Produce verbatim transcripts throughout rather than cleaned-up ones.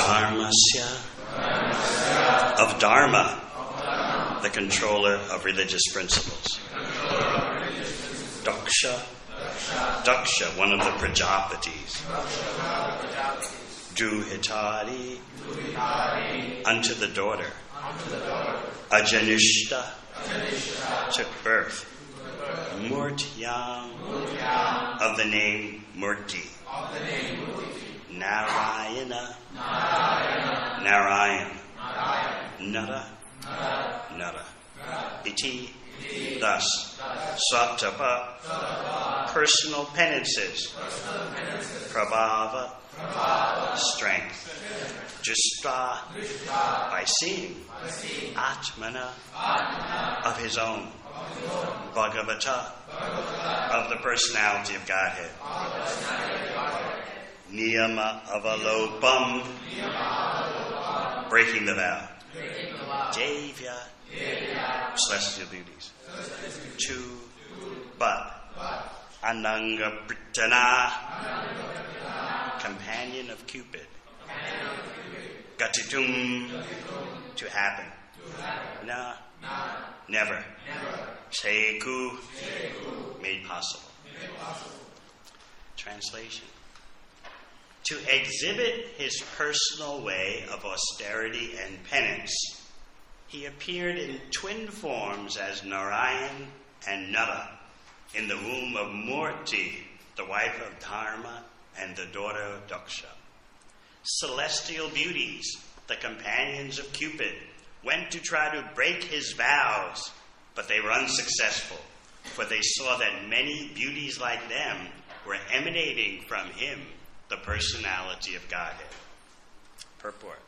Dharmasya, of Dharma, the controller of religious principles. Daksha, Daksha, one of the Prajapatis. Druhitari, unto the daughter. Ajanishta, took birth. Murtyam, of the name Murti. Narayana, Narayan. Nara, Nara. Iti, thus. Satapa, personal penances. Prabhava, strength. Justra, by seeing. Atmana, of his own. Bhagavata, of the personality of Godhead. Niyama avalopam, breaking the vow. Devya, celestial beauties. Two, but. Ananga Pritana, companion of Cupid. Gatitum, to happen. Na, never. Seku, made possible. Translation. To exhibit his personal way of austerity and penance, he appeared in twin forms as Narayan and Nara in the womb of Murti, the wife of Dharma and the daughter of Daksha. Celestial beauties, the companions of Cupid, went to try to break his vows, but they were unsuccessful, for they saw that many beauties like them were emanating from him, the personality of Godhead. Purport.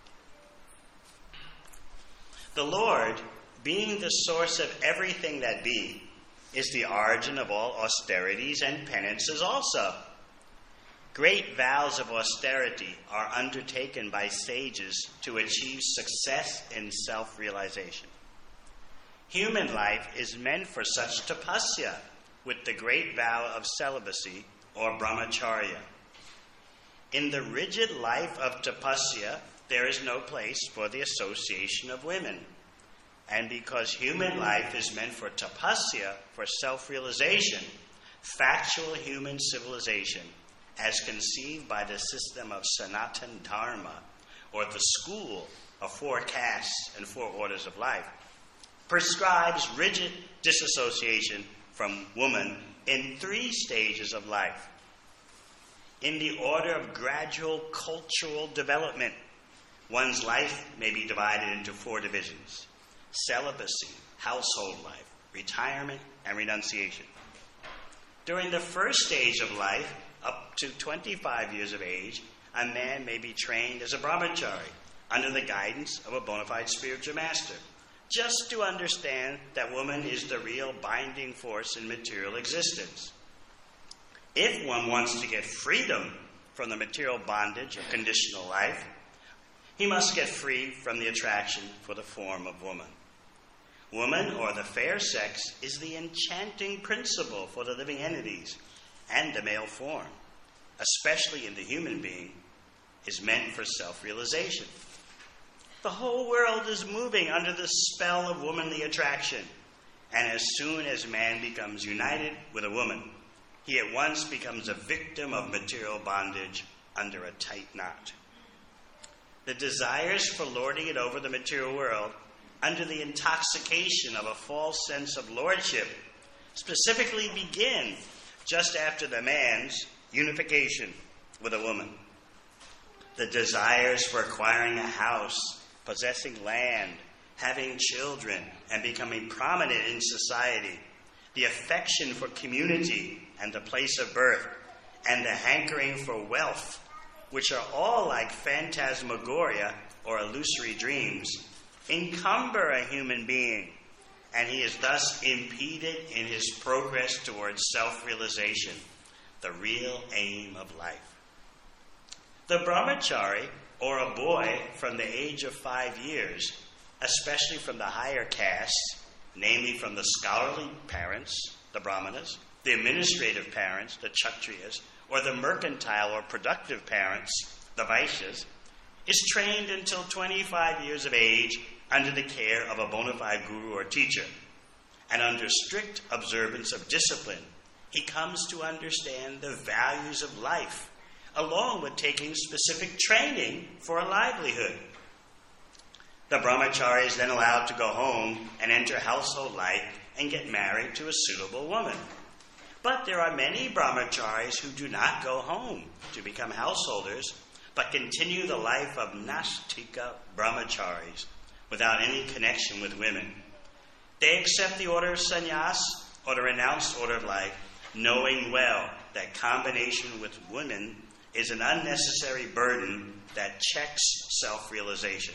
The Lord, being the source of everything that be, is the origin of all austerities and penances also. Great vows of austerity are undertaken by sages to achieve success in self-realization. Human life is meant for such tapasya, with the great vow of celibacy or brahmacharya. In the rigid life of tapasya, there is no place for the association of women. And because human life is meant for tapasya, for self-realization, factual human civilization, as conceived by the system of Sanatan Dharma, or the school of four castes and four orders of life, prescribes rigid disassociation from woman in three stages of life. In the order of gradual cultural development, one's life may be divided into four divisions: celibacy, household life, retirement, and renunciation. During the first stage of life, up to twenty-five years of age, a man may be trained as a brahmachari under the guidance of a bona fide spiritual master, just to understand that woman is the real binding force in material existence. If one wants to get freedom from the material bondage of conditional life, he must get free from the attraction for the form of woman. Woman, or the fair sex, is the enchanting principle for the living entities, and the male form, especially in the human being, is meant for self-realization. The whole world is moving under the spell of womanly attraction, and as soon as man becomes united with a woman, he at once becomes a victim of material bondage under a tight knot. The desires for lording it over the material world, under the intoxication of a false sense of lordship, specifically begin just after the man's unification with a woman. The desires for acquiring a house, possessing land, having children, and becoming prominent in society, the affection for community and the place of birth, and the hankering for wealth, which are all like phantasmagoria or illusory dreams, encumber a human being, and he is thus impeded in his progress towards self-realization, the real aim of life. The brahmachari, or a boy from the age of five years, especially from the higher castes, namely from the scholarly parents, the brahmanas, the administrative parents, the kshatriyas, or the mercantile or productive parents, the vaishyas, is trained until twenty-five years of age under the care of a bona fide guru or teacher, and under strict observance of discipline, he comes to understand the values of life, along with taking specific training for a livelihood. The brahmachari is then allowed to go home and enter household life and get married to a suitable woman. But there are many brahmacharis who do not go home to become householders, but continue the life of Nashtika brahmacharis without any connection with women. They accept the order of sannyas or the renounced order of life, knowing well that combination with women is an unnecessary burden that checks self-realization.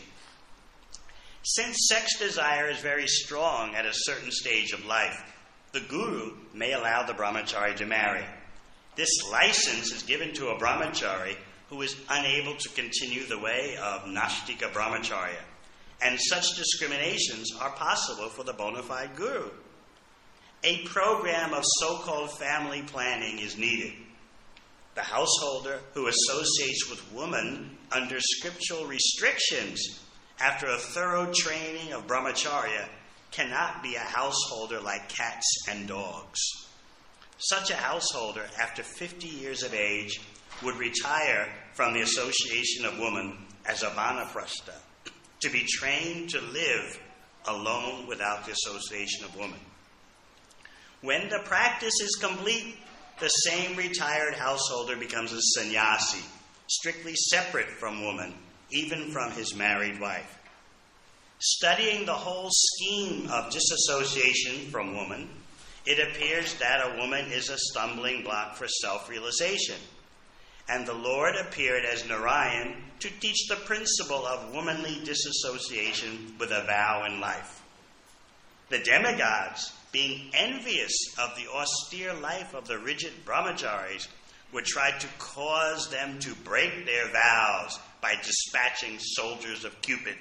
Since sex desire is very strong at a certain stage of life, the guru may allow the brahmachari to marry. This license is given to a brahmachari who is unable to continue the way of Nashtika brahmacharya, and such discriminations are possible for the bona fide guru. A program of so-called family planning is needed. The householder who associates with women under scriptural restrictions after a thorough training of brahmacharya cannot be a householder like cats and dogs. Such a householder, after fifty years of age, would retire from the association of women as a vanaprastha, to be trained to live alone without the association of women. When the practice is complete, the same retired householder becomes a sannyasi, strictly separate from woman, even from his married wife. Studying the whole scheme of disassociation from woman, it appears that a woman is a stumbling block for self-realization, and the Lord appeared as Narayan to teach the principle of womanly disassociation with a vow in life. The demigods, being envious of the austere life of the rigid brahmacharis, would try to cause them to break their vows by dispatching soldiers of Cupid.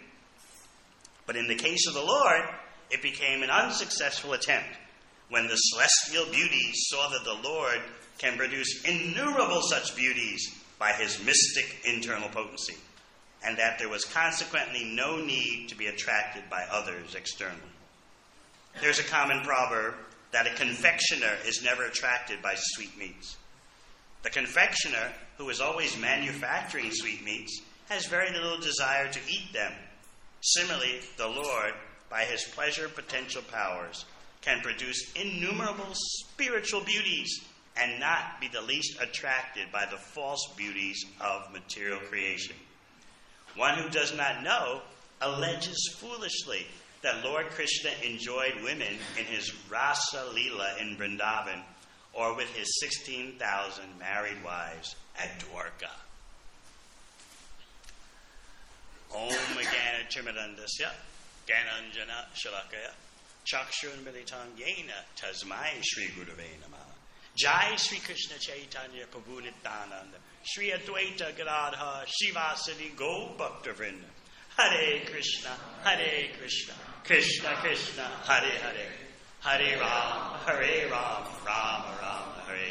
But in the case of the Lord, it became an unsuccessful attempt when the celestial beauties saw that the Lord can produce innumerable such beauties by his mystic internal potency, and that there was consequently no need to be attracted by others externally. There's a common proverb that a confectioner is never attracted by sweetmeats. The confectioner, who is always manufacturing sweetmeats, has very little desire to eat them. Similarly, the Lord, by his pleasure potential powers, can produce innumerable spiritual beauties and not be the least attracted by the false beauties of material creation. One who does not know alleges foolishly that Lord Krishna enjoyed women in his Rasa Leela in Vrindavan, or with his sixteen thousand married wives at Dwarka. Om Gana Chimadandasya, Gananjana Shalakaya, Chakshun Militam Yena, Tasmai Shri Gurave Namah. Jai Sri Krishna Chaitanya Prabhu Nityananda, Sri Advaita Gadadhar, Shivasati Go Bhaktavrinda. Hare Krishna, Hare Krishna, Krishna Krishna, Hare Hare, Hare Ram, Hare Ram, Rama Rama, Hare.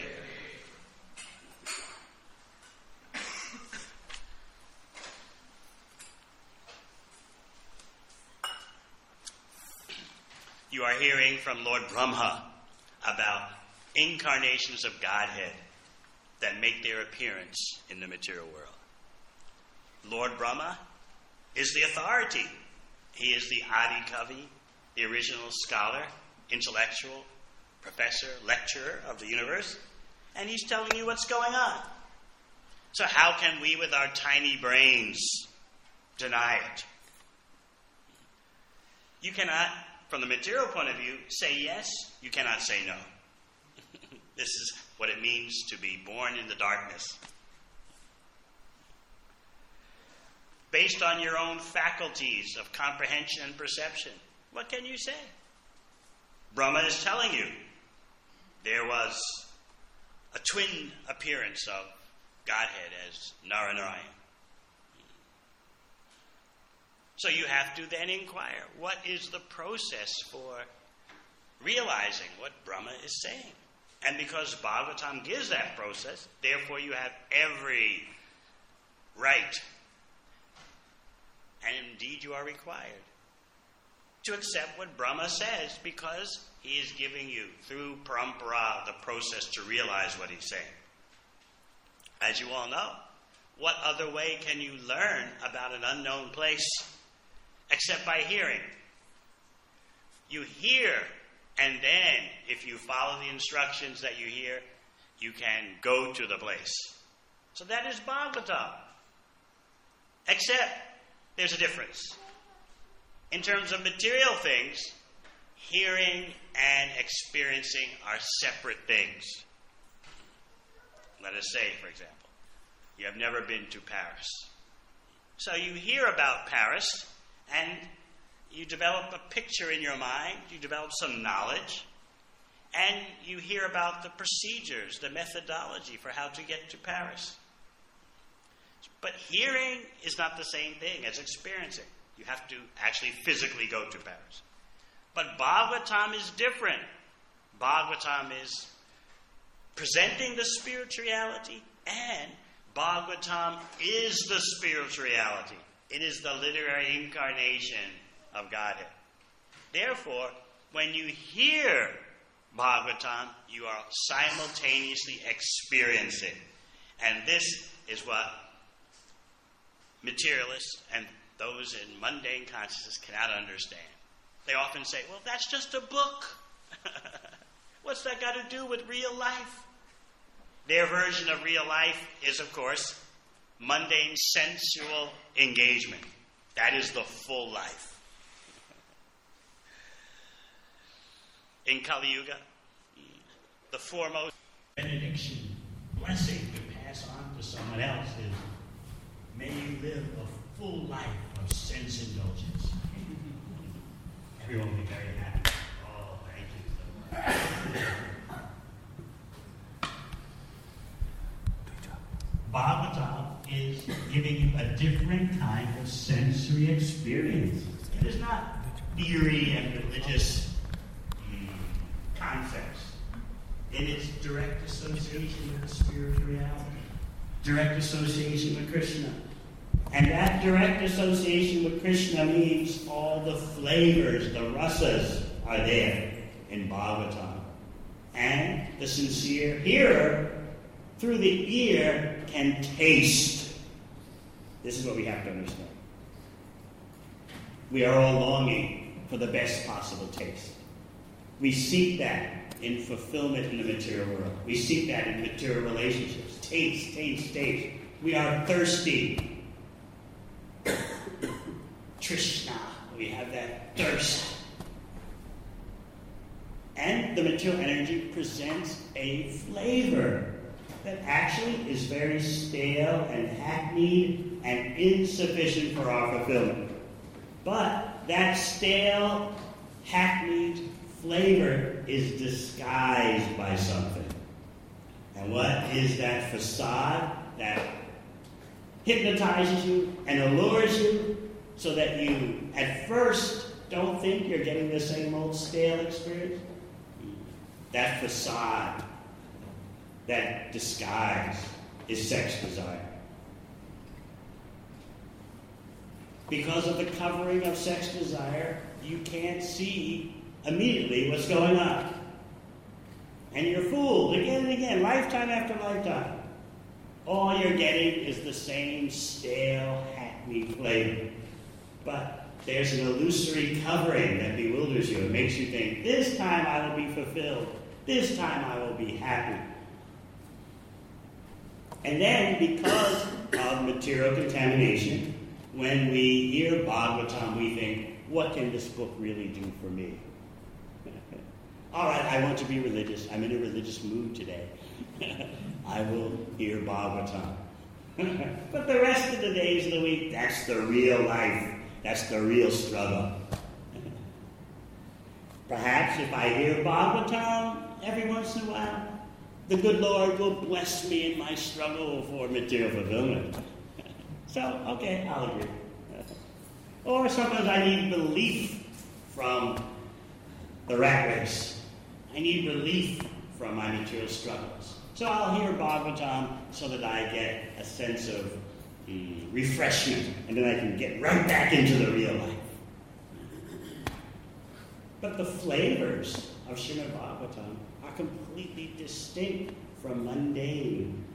You are hearing from Lord Brahma about incarnations of Godhead that make their appearance in the material world. Lord Brahma is the authority. He is the Adi Kavi, the original scholar, intellectual, professor, lecturer of the universe, and he's telling you what's going on. So how can we, with our tiny brains, deny it? You cannot, from the material point of view, say yes. You cannot say no. This is what it means to be born in the darkness. Based on your own faculties of comprehension and perception, what can you say? Brahma is telling you there was a twin appearance of Godhead as Narayana. So you have to then inquire, what is the process for realizing what Brahma is saying? And because Bhagavatam gives that process, therefore you have every right indeed you are required to accept what Brahma says, because he is giving you, through parampara, the process to realize what he's saying. As you all know, what other way can you learn about an unknown place except by hearing? You hear, and then, if you follow the instructions that you hear, you can go to the place. So that is Bhagavatam. Except, there's a difference. In terms of material things, hearing and experiencing are separate things. Let us say, for example, you have never been to Paris. So you hear about Paris, and you develop a picture in your mind, you develop some knowledge, and you hear about the procedures, the methodology for how to get to Paris. But hearing is not the same thing as experiencing. You have to actually physically go to Paris. But Bhagavatam is different. Bhagavatam is presenting the spirituality, and Bhagavatam is the spirituality. It is the literary incarnation of Godhead. Therefore, when you hear Bhagavatam, you are simultaneously experiencing. And this is what materialists and those in mundane consciousness cannot understand. They often say, well, that's just a book. What's that got to do with real life? Their version of real life is, of course, mundane sensual engagement. That is the full life. In Kali Yuga, the foremost benediction, blessing to pass on to someone else is, may you live a full life of sense indulgence. Everyone will be very happy. Oh, thank you. Bhagavatam is giving you a different kind of sensory experience. It is not theory and religious mm, concepts. It is direct association with the spiritual reality, direct association with Krishna. And that direct association with Krishna means all the flavors, the rasas, are there in Bhagavatam. And the sincere hearer, through the ear, can taste. This is what we have to understand. We are all longing for the best possible taste. We seek that in fulfillment in the material world. We seek that in material relationships. Taste, taste, taste. We are thirsty. Trishna, we have that thirst. And the material energy presents a flavor that actually is very stale and hackneyed and insufficient for our fulfillment. But that stale, hackneyed flavor is disguised by something. And what is that facade that hypnotizes you and allures you so that you at first don't think you're getting the same old stale experience? That facade, that disguise, is sex desire. Because of the covering of sex desire, you can't see immediately what's going on. And you're fooled again and again, lifetime after lifetime. All you're getting is the same stale, hackneyed flavor. But there's an illusory covering that bewilders you. It makes you think, this time I will be fulfilled. This time I will be happy. And then, because of material contamination, when we hear Bhagavatam, we think, what can this book really do for me? All right, I want to be religious. I'm in a religious mood today. I will hear Bhagavatam. But the rest of the days of the week, that's the real life. That's the real struggle. Perhaps if I hear Bhagavatam every once in a while, the good Lord will bless me in my struggle for material fulfillment. So, okay, I'll agree. Or sometimes I need relief from the rat race. I need relief from my material struggles. So I'll hear Bhagavatam so that I get a sense of mm, refreshment, and then I can get right back into the real life. But the flavors of Srimad Bhagavatam are completely distinct from mundane,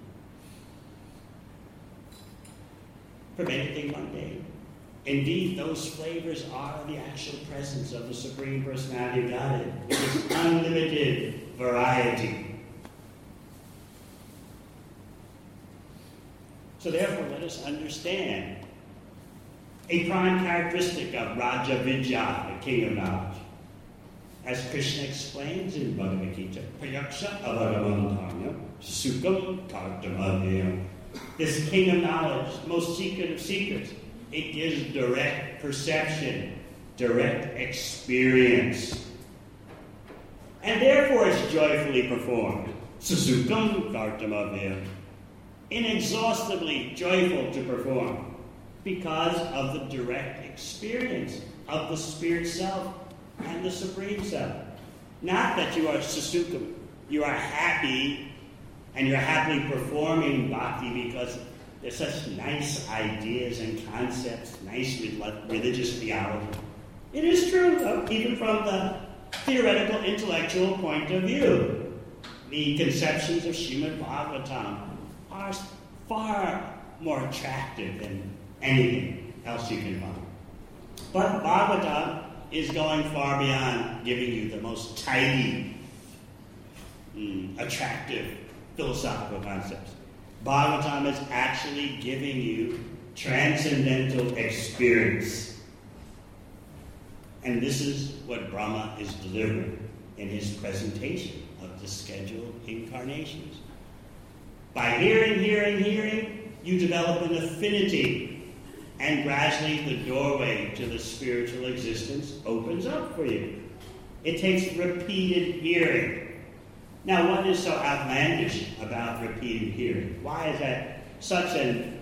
from anything mundane. Indeed, those flavors are the actual presence of the Supreme Personality of Godhead. It is unlimited variety. So therefore, let us understand a prime characteristic of Raja Vidya, the king of knowledge. As Krishna explains in Bhagavad Gita, Prayaksha avagamantanya sukham kartamadhyam. This king of knowledge, most secret of secrets, it gives direct perception, direct experience. And therefore it's joyfully performed. Sukham kartamadhyam. Inexhaustibly joyful to perform because of the direct experience of the Spirit Self and the Supreme Self. Not that you are susukam, you are happy and you're happily performing bhakti because there's such nice ideas and concepts, nice religious theology. It is true, though, even from the theoretical, intellectual point of view. The conceptions of Srimad Bhagavatam are far more attractive than anything else you can find. But Bhagavatam is going far beyond giving you the most tidy, mm, attractive philosophical concepts. Bhagavatam is actually giving you transcendental experience. And this is what Brahma is delivering in his presentation of the scheduled incarnations. By hearing, hearing, hearing, you develop an affinity. And gradually the doorway to the spiritual existence opens up for you. It takes repeated hearing. Now, what is so outlandish about repeated hearing? Why is that such an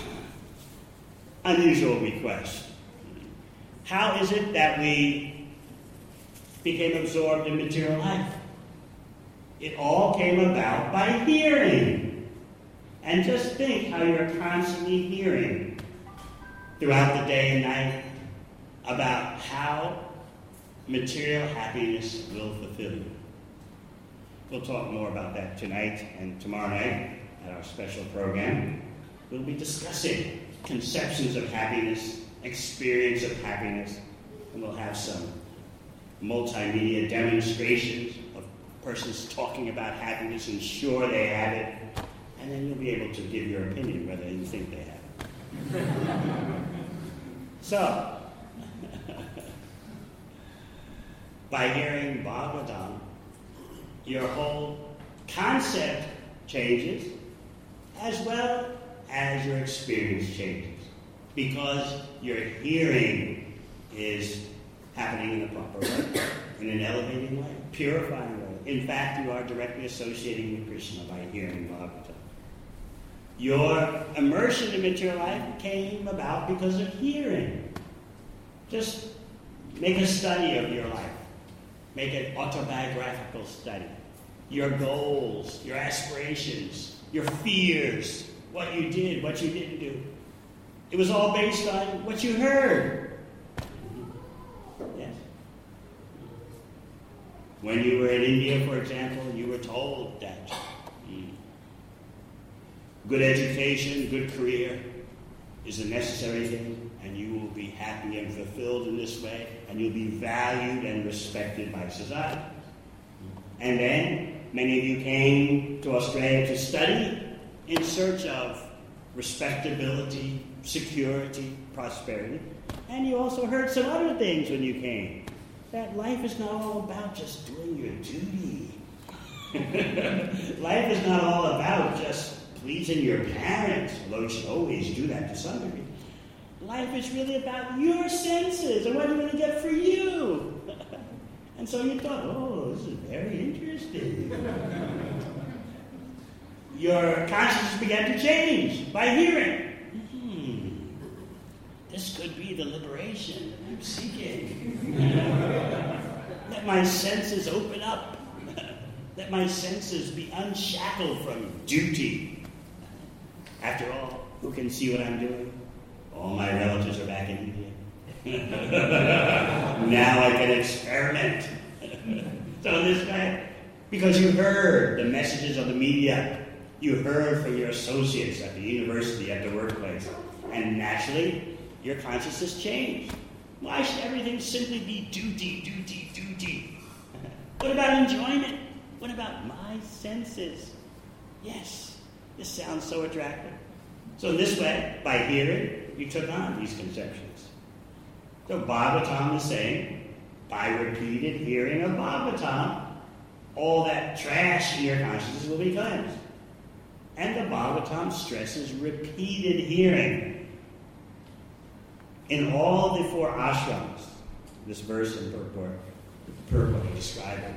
unusual request? How is it that we became absorbed in material life? It all came about by hearing. And just think how you're constantly hearing throughout the day and night about how material happiness will fulfill you. We'll talk more about that tonight and tomorrow night at our special program. We'll be discussing conceptions of happiness, experience of happiness, and we'll have some multimedia demonstrations of persons talking about happiness and sure they have it, and then you'll be able to give your opinion whether you think they have it. So, by hearing Bhagavatam, your whole concept changes as well as your experience changes because your hearing is happening in a proper way, in an elevating way, purifying way. In fact, you are directly associating with Krishna by hearing Bhagavatam. Your immersion in material life came about because of hearing. Just make a study of your life. Make an autobiographical study. Your goals, your aspirations, your fears, what you did, what you didn't do. It was all based on what you heard. Yes. When you were in India, for example, you were told that good education, good career is a necessary thing, and you will be happy and fulfilled in this way, and you'll be valued and respected by society. And then many of you came to Australia to study in search of respectability, security, prosperity, and you also heard some other things when you came. That life is not all about just doing your duty. Life is not all about just pleasing your parents, although you should always do that to some degree. Life is really about your senses and what you're going to get for you. And so you thought, oh, this is very interesting. Your consciousness began to change by hearing. Hmm, this could be the liberation that I'm seeking. Let my senses open up. Let my senses be unshackled from duty. After all, who can see what I'm doing? All my relatives are back in India. Now I can experiment. So in this way, because you heard the messages of the media, you heard from your associates at the university, at the workplace, and naturally, your consciousness changed. Why should everything simply be duty, duty, duty? What about enjoyment? What about my senses? Yes, this sounds so attractive. So in this way, by hearing, you took on these conceptions. So Bhagavatam is saying, by repeated hearing of Bhagavatam, all that trash in your consciousness will be cleansed. And the Bhagavatam stresses repeated hearing. In all the four ashrams, this verse in purport, purport describing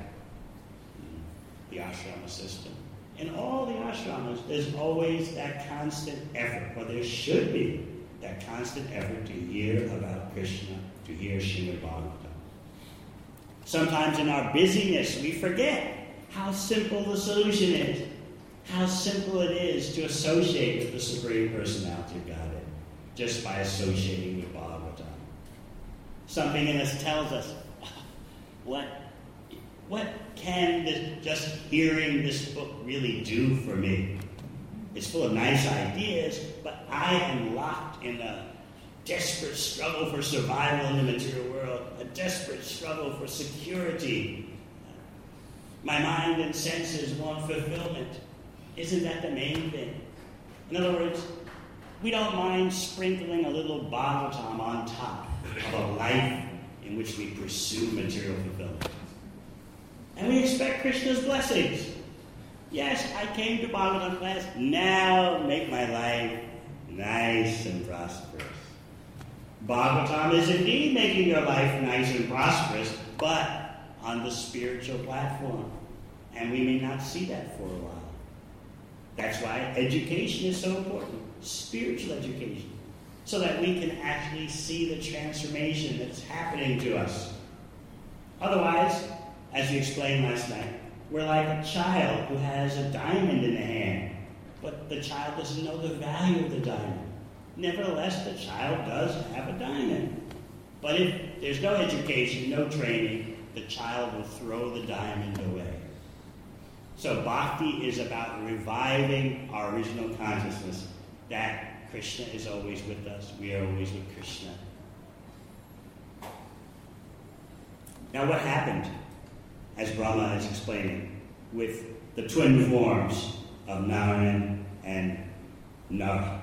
the ashrama system. In all the ashramas, there's always that constant effort, or there should be that constant effort to hear about Krishna, to hear Srimad Bhagavatam. Sometimes in our busyness, we forget how simple the solution is, how simple it is to associate with the Supreme Personality of Godhead, just by associating with Bhagavatam. Something in us tells us, what, what can this, just hearing this book really do for me? It's full of nice ideas, but I am locked in a desperate struggle for survival in the material world, a desperate struggle for security. My mind and senses want fulfillment. Isn't that the main thing? In other words, we don't mind sprinkling a little Bhagavatam on top of a life in which we pursue material fulfillment. And we expect Krishna's blessings. Yes, I came to Bhagavatam class. Now make my life nice and prosperous. Bhagavatam is indeed making your life nice and prosperous, but on the spiritual platform. And we may not see that for a while. That's why education is so important, spiritual education, so that we can actually see the transformation that's happening to us. Otherwise, as you explained last night, we're like a child who has a diamond in the hand, but the child doesn't know the value of the diamond. Nevertheless, the child does have a diamond. But if there's no education, no training, the child will throw the diamond away. So bhakti is about reviving our original consciousness that Krishna is always with us. We are always with Krishna. Now what happened, as Brahma is explaining, with the twin forms of Narayan and Nar?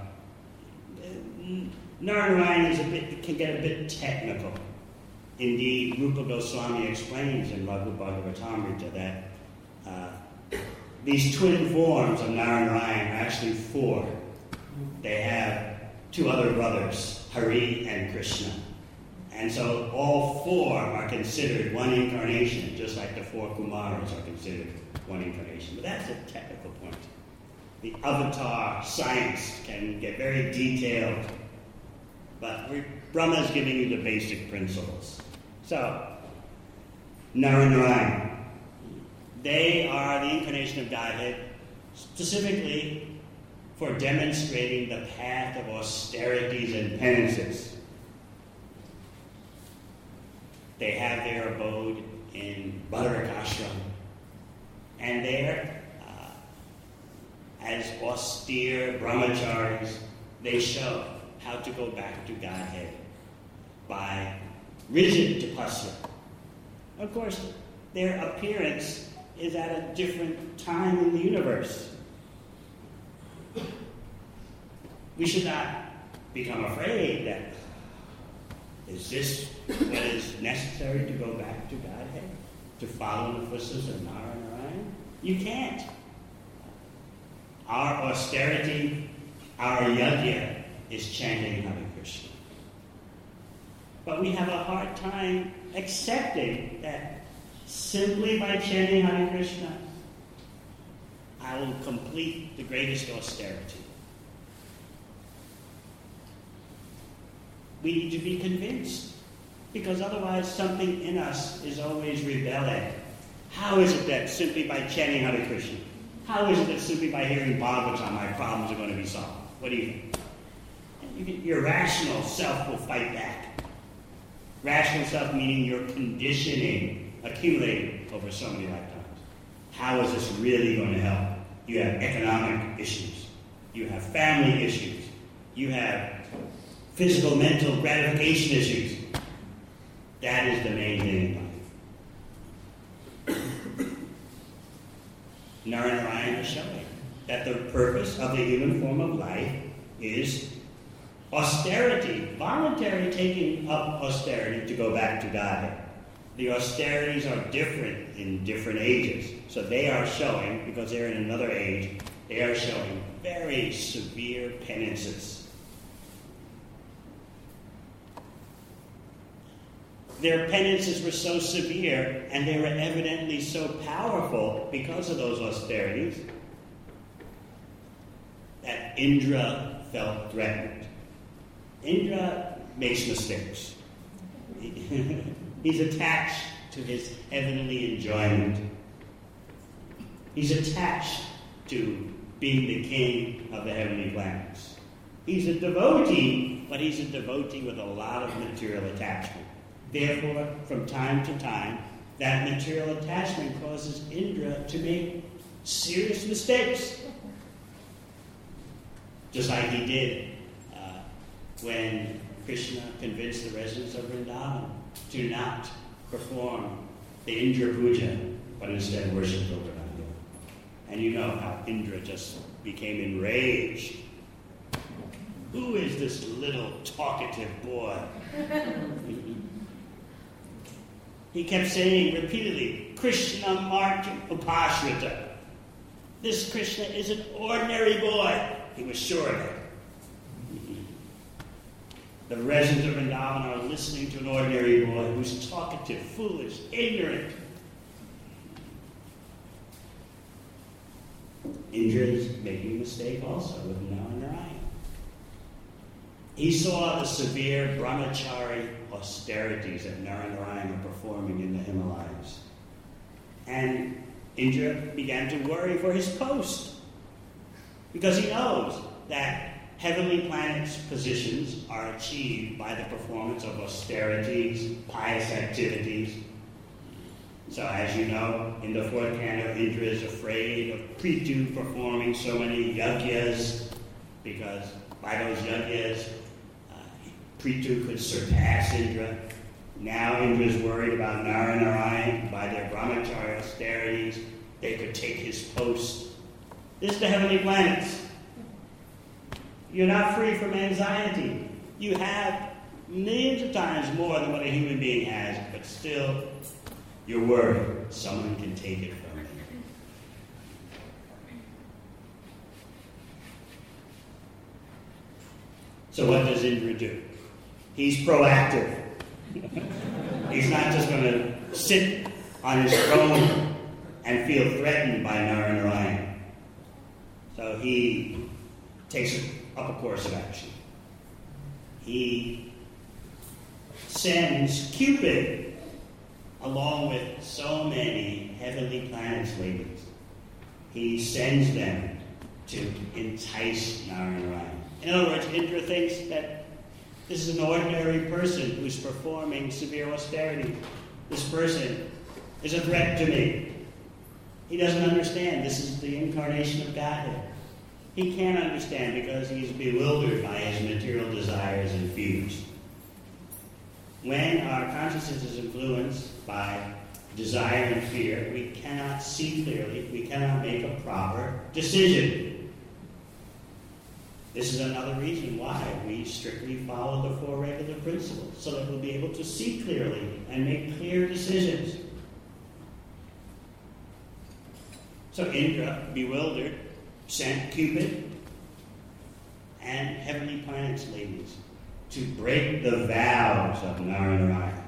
Narayan is a bit, can get a bit technical. Indeed, Rupa Goswami explains in Laghu Bhagavatamrita that uh, these twin forms of Narayan are actually four. They have two other brothers, Hari and Krishna. And so all four are considered one incarnation, just like the four Kumaras are considered one incarnation. But that's a technical point. The avatar science can get very detailed, but Brahma is giving you the basic principles. So, Narayan, they are the incarnation of Godhead, specifically for demonstrating the path of austerities and penances. They have their abode in Badarak Ashram, and there, uh, as austere brahmacharis, they show how to go back to Godhead by rigid tapasya. Of course, their appearance is at a different time in the universe. We should not become afraid that, is this what is necessary to go back to Godhead? To follow the footsteps of Narayan? You can't. Our austerity, our yajna, is chanting Hare Krishna. But we have a hard time accepting that simply by chanting Hare Krishna, I will complete the greatest austerity. We need to be convinced, because otherwise something in us is always rebelling. How is it that simply by chanting Hare Krishna, how is it that simply by hearing Bhagavatam my problems are going to be solved? What do you think? you can, your rational self will fight back. Rational self meaning your conditioning accumulated over so many lifetimes. How is this really going to help? You have economic issues. You have family issues. You have physical, mental gratification issues. That is the main thing in life. Narayana is showing that the purpose of the human form of life is austerity, voluntary taking up austerity to go back to Godhead. The austerities are different in different ages. So they are showing, because they're in another age, they are showing very severe penances. Their penances were so severe, and they were evidently so powerful because of those austerities, that Indra felt threatened. Indra makes mistakes. He's attached to his heavenly enjoyment. He's attached to being the king of the heavenly planets. He's a devotee, but he's a devotee with a lot of material attachment. Therefore, from time to time, that material attachment causes Indra to make serious mistakes. Just like he did uh, when Krishna convinced the residents of Vrindavan to not perform the Indra Puja, but instead worship Govardhana. And you know how Indra just became enraged. Who is this little talkative boy? He kept saying repeatedly, Krishna Martyr Upashrita. This Krishna is an ordinary boy. He was sure of it. The residents of Vrindavan are listening to an ordinary boy who's talkative, foolish, ignorant. Indra is making a mistake also with Narayana. He saw the severe brahmachari austerities that Narayana are performing in the Himalayas. And Indra began to worry for his post, because he knows that heavenly planets' positions are achieved by the performance of austerities, pious activities. So as you know, in the fourth canto, Indra is afraid of Prithu performing so many yajnas, because by those yajnas, uh, Prithu could surpass Indra. Now Indra is worried about Narayana. By their brahmacharya austerities, they could take his post. This is the heavenly planets. You're not free from anxiety. You have millions of times more than what a human being has, but still, you're worried someone can take it from you. So what does Indra do? He's proactive. He's not just going to sit on his throne and feel threatened by Narayana. So he takes up a course of action. He sends Cupid along with so many heavenly planets ladies. He sends them to entice Narayana. In other words, Indra thinks that this is an ordinary person who's performing severe austerity. This person is a threat to me. He doesn't understand this is the incarnation of Godhead. He can't understand because he's bewildered by his material desires and fears. When our consciousness is influenced by desire and fear, we cannot see clearly, we cannot make a proper decision. This is another reason why we strictly follow the four regular principles, so that we'll be able to see clearly and make clear decisions. So Indra, bewildered, sent Cupid and heavenly planets ladies to break the vows of Narayana.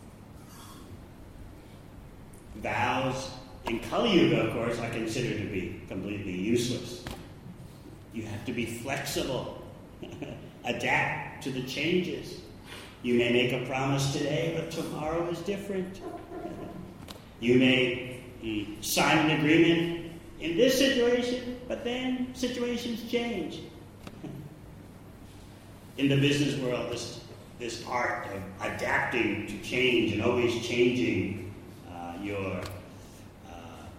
Vows in Kali Yuga, of course, are considered to be completely useless. You have to be flexible, adapt to the changes. You may make a promise today, but tomorrow is different. You may mm, sign an agreement in this situation, but then situations change. in the business world, this, this art of adapting to change and always changing uh, your uh,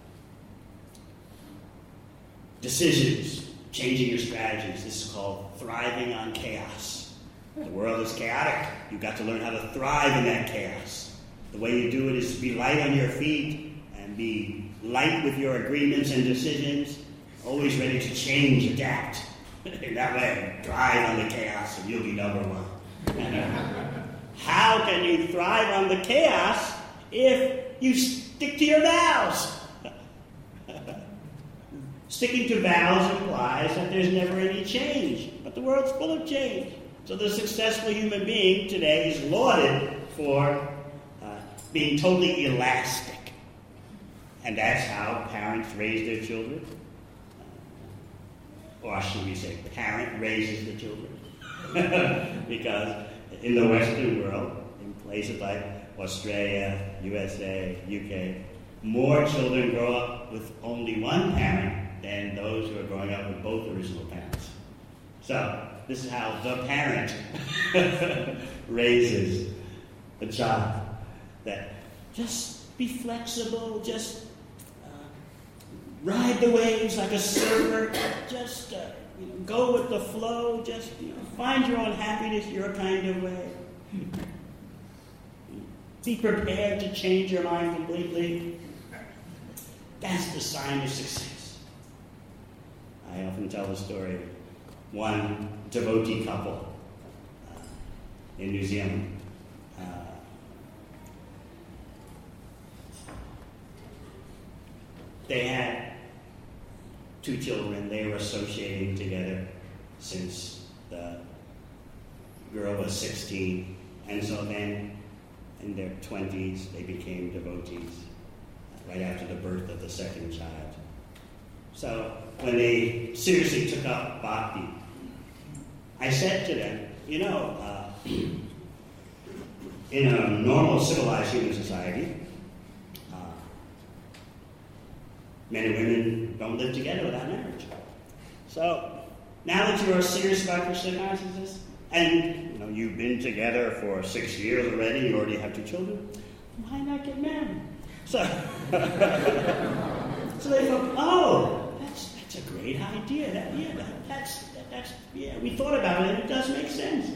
decisions, changing your strategies. This is called thriving on chaos. The world is chaotic. You've got to learn how to thrive in that chaos. The way you do it is to be light on your feet and be light with your agreements and decisions, always ready to change, adapt. In that way, thrive on the chaos and you'll be number one. How can you thrive on the chaos if you stick to your vows? Sticking to vows implies that there's never any change, but the world's full of change. So the successful human being today is lauded for uh, being totally elastic. And that's how parents raise their children. Uh, or should we say, parent raises the children. Because in the Western world, in places like Australia, U S A, U K, more children grow up with only one parent than those who are growing up with both original parents. So, this is how the parent raises a child. That just be flexible, just uh, ride the waves like a surfer, just uh, you know, go with the flow, just you know, find your own happiness your kind of way. Be prepared to change your mind completely. That's the sign of success. I often tell the story of one devotee couple uh, in New Zealand. Uh, they had two children. They were associating together since the girl was sixteen. And so then, in their twenties, they became devotees, right after the birth of the second child. So, when they seriously took up bhakti, I said to them, you know, uh, in a normal civilized human society, uh, men and women don't live together without marriage. So, now that you are serious about Krishna consciousness, and you know, you've been together for six years already, you already have two children, why not get married? So, so they thought, oh, that's that's a great idea. That, yeah, that, that's that, that's yeah. We thought about it, and it does make sense.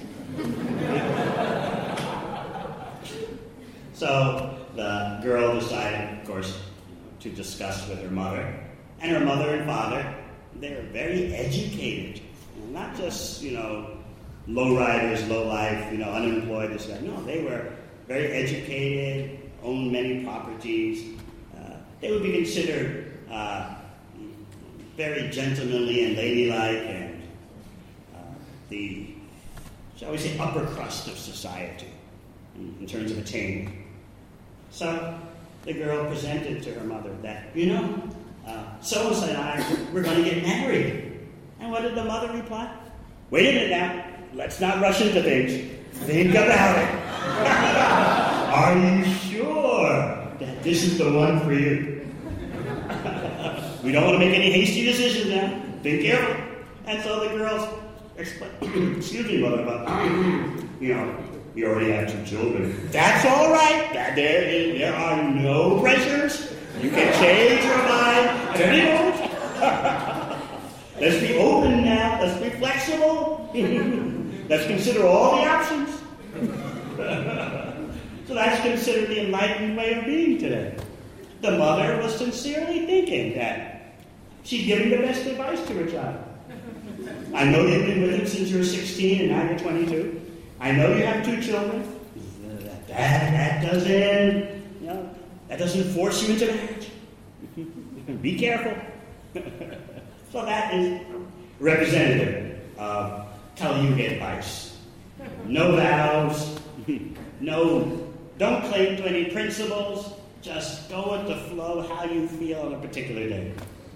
So the girl decided, of course, to discuss with her mother, and her mother and father. They're very educated, not just you know. Low riders, low life, you know, unemployed, this guy. No, they were very educated, owned many properties. Uh, they would be considered uh, very gentlemanly and ladylike and uh, the, shall we say, upper crust of society in, in terms of attainment. So the girl presented to her mother that, you know, uh, so-and-so and I, we're going to get married. And what did the mother reply? Wait a minute now. Let's not rush into things. Think about it. Are you sure that this is the one for you? We don't want to make any hasty decisions now. Think careful. And so the girls explain, excuse me, mother, but, you know, you already have two children. That's all right. That there, is, there are no pressures. You can change your mind at any moment. Let's be open now. Let's be flexible. Let's consider all the options. So that's considered the enlightened way of being today. The mother was sincerely thinking that she's giving the best advice to her child. I know you've been with him since you were sixteen and now you're twenty-two. I know you have two children. That, that doesn't, you know, that doesn't force you into marriage. Be careful. So that is representative of Kali Yuga advice. No vows, no, don't cling to any principles, just go with the flow, how you feel on a particular day.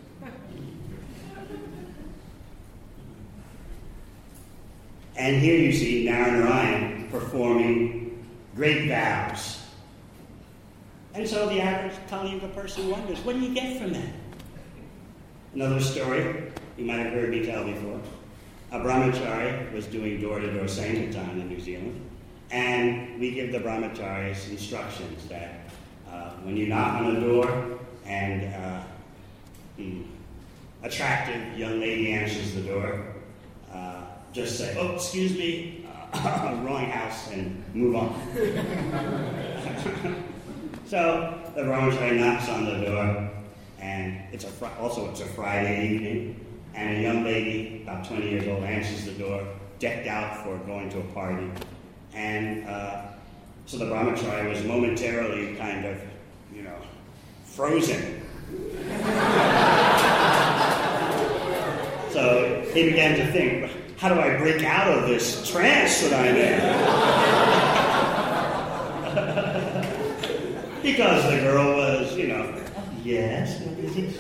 And here you see Narayana performing great vows. And so the average Kali Yuga person wonders, what do you get from that? Another story you might have heard me tell before. a brahmachari was doing door-to-door sankirtan in New Zealand, and we give the brahmacharis instructions that uh, when you knock on the door and uh, the attractive young lady answers the door, uh, just say, "Oh, excuse me, uh, wrong house," and move on. So the brahmachari knocks on the door, and it's a fr- also it's a Friday evening, and a young lady, about twenty years old, answers the door, decked out for going to a party. And uh, so the brahmachari was momentarily kind of, you know, frozen. So he began to think, how do I break out of this trance that I'm in? Because the girl was, you know, yes, what is it you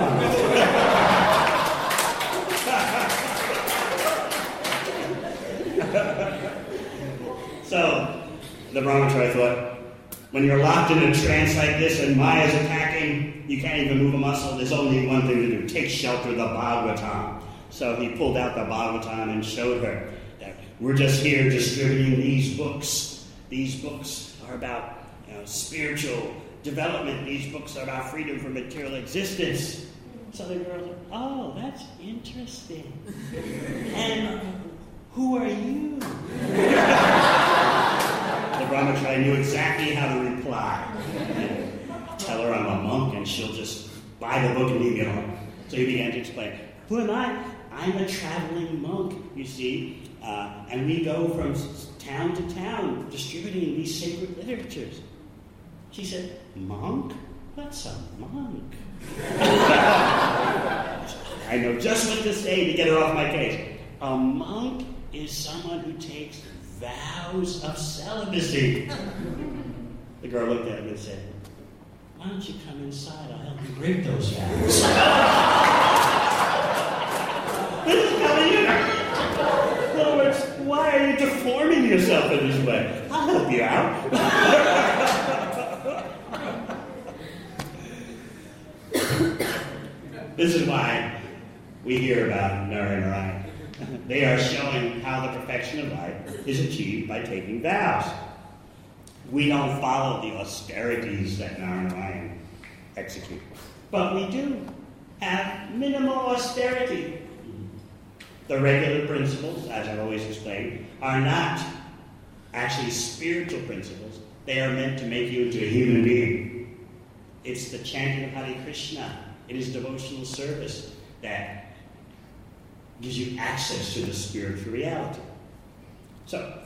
want? So the brahmachari thought, when you're locked in a trance like this and Maya's attacking, you can't even move a muscle, there's only one thing to do, take shelter of the Bhagavatam. So he pulled out the Bhagavatam and showed her that we're just here distributing these books. These books are about, you know, spiritual development. These books are about freedom from material existence. So the girl said, oh, that's interesting. And who are you? The brahmachari knew exactly how to reply. Tell her I'm a monk and she'll just buy the book and leave me alone. So he began to explain, who am I? I'm a traveling monk, you see, uh, and we go from town to town distributing these sacred literatures. She said, monk? What's a monk? I know just what to say to get her off my case. A monk is someone who takes vows of celibacy. The girl looked at him and said, why don't you come inside? I'll help you break those vows. This is coming in. In other words, why are you deforming yourself in this way? I'll help you out. This is why we hear about Narayan. They are showing how the perfection of life is achieved by taking vows. We don't follow the austerities that Narayan execute, but we do have minimal austerity. The regular principles, as I've always explained, are not actually spiritual principles. They are meant to make you into a human being. It's the chanting of Hare Krishna. It is devotional service that gives you access to the spiritual reality. So,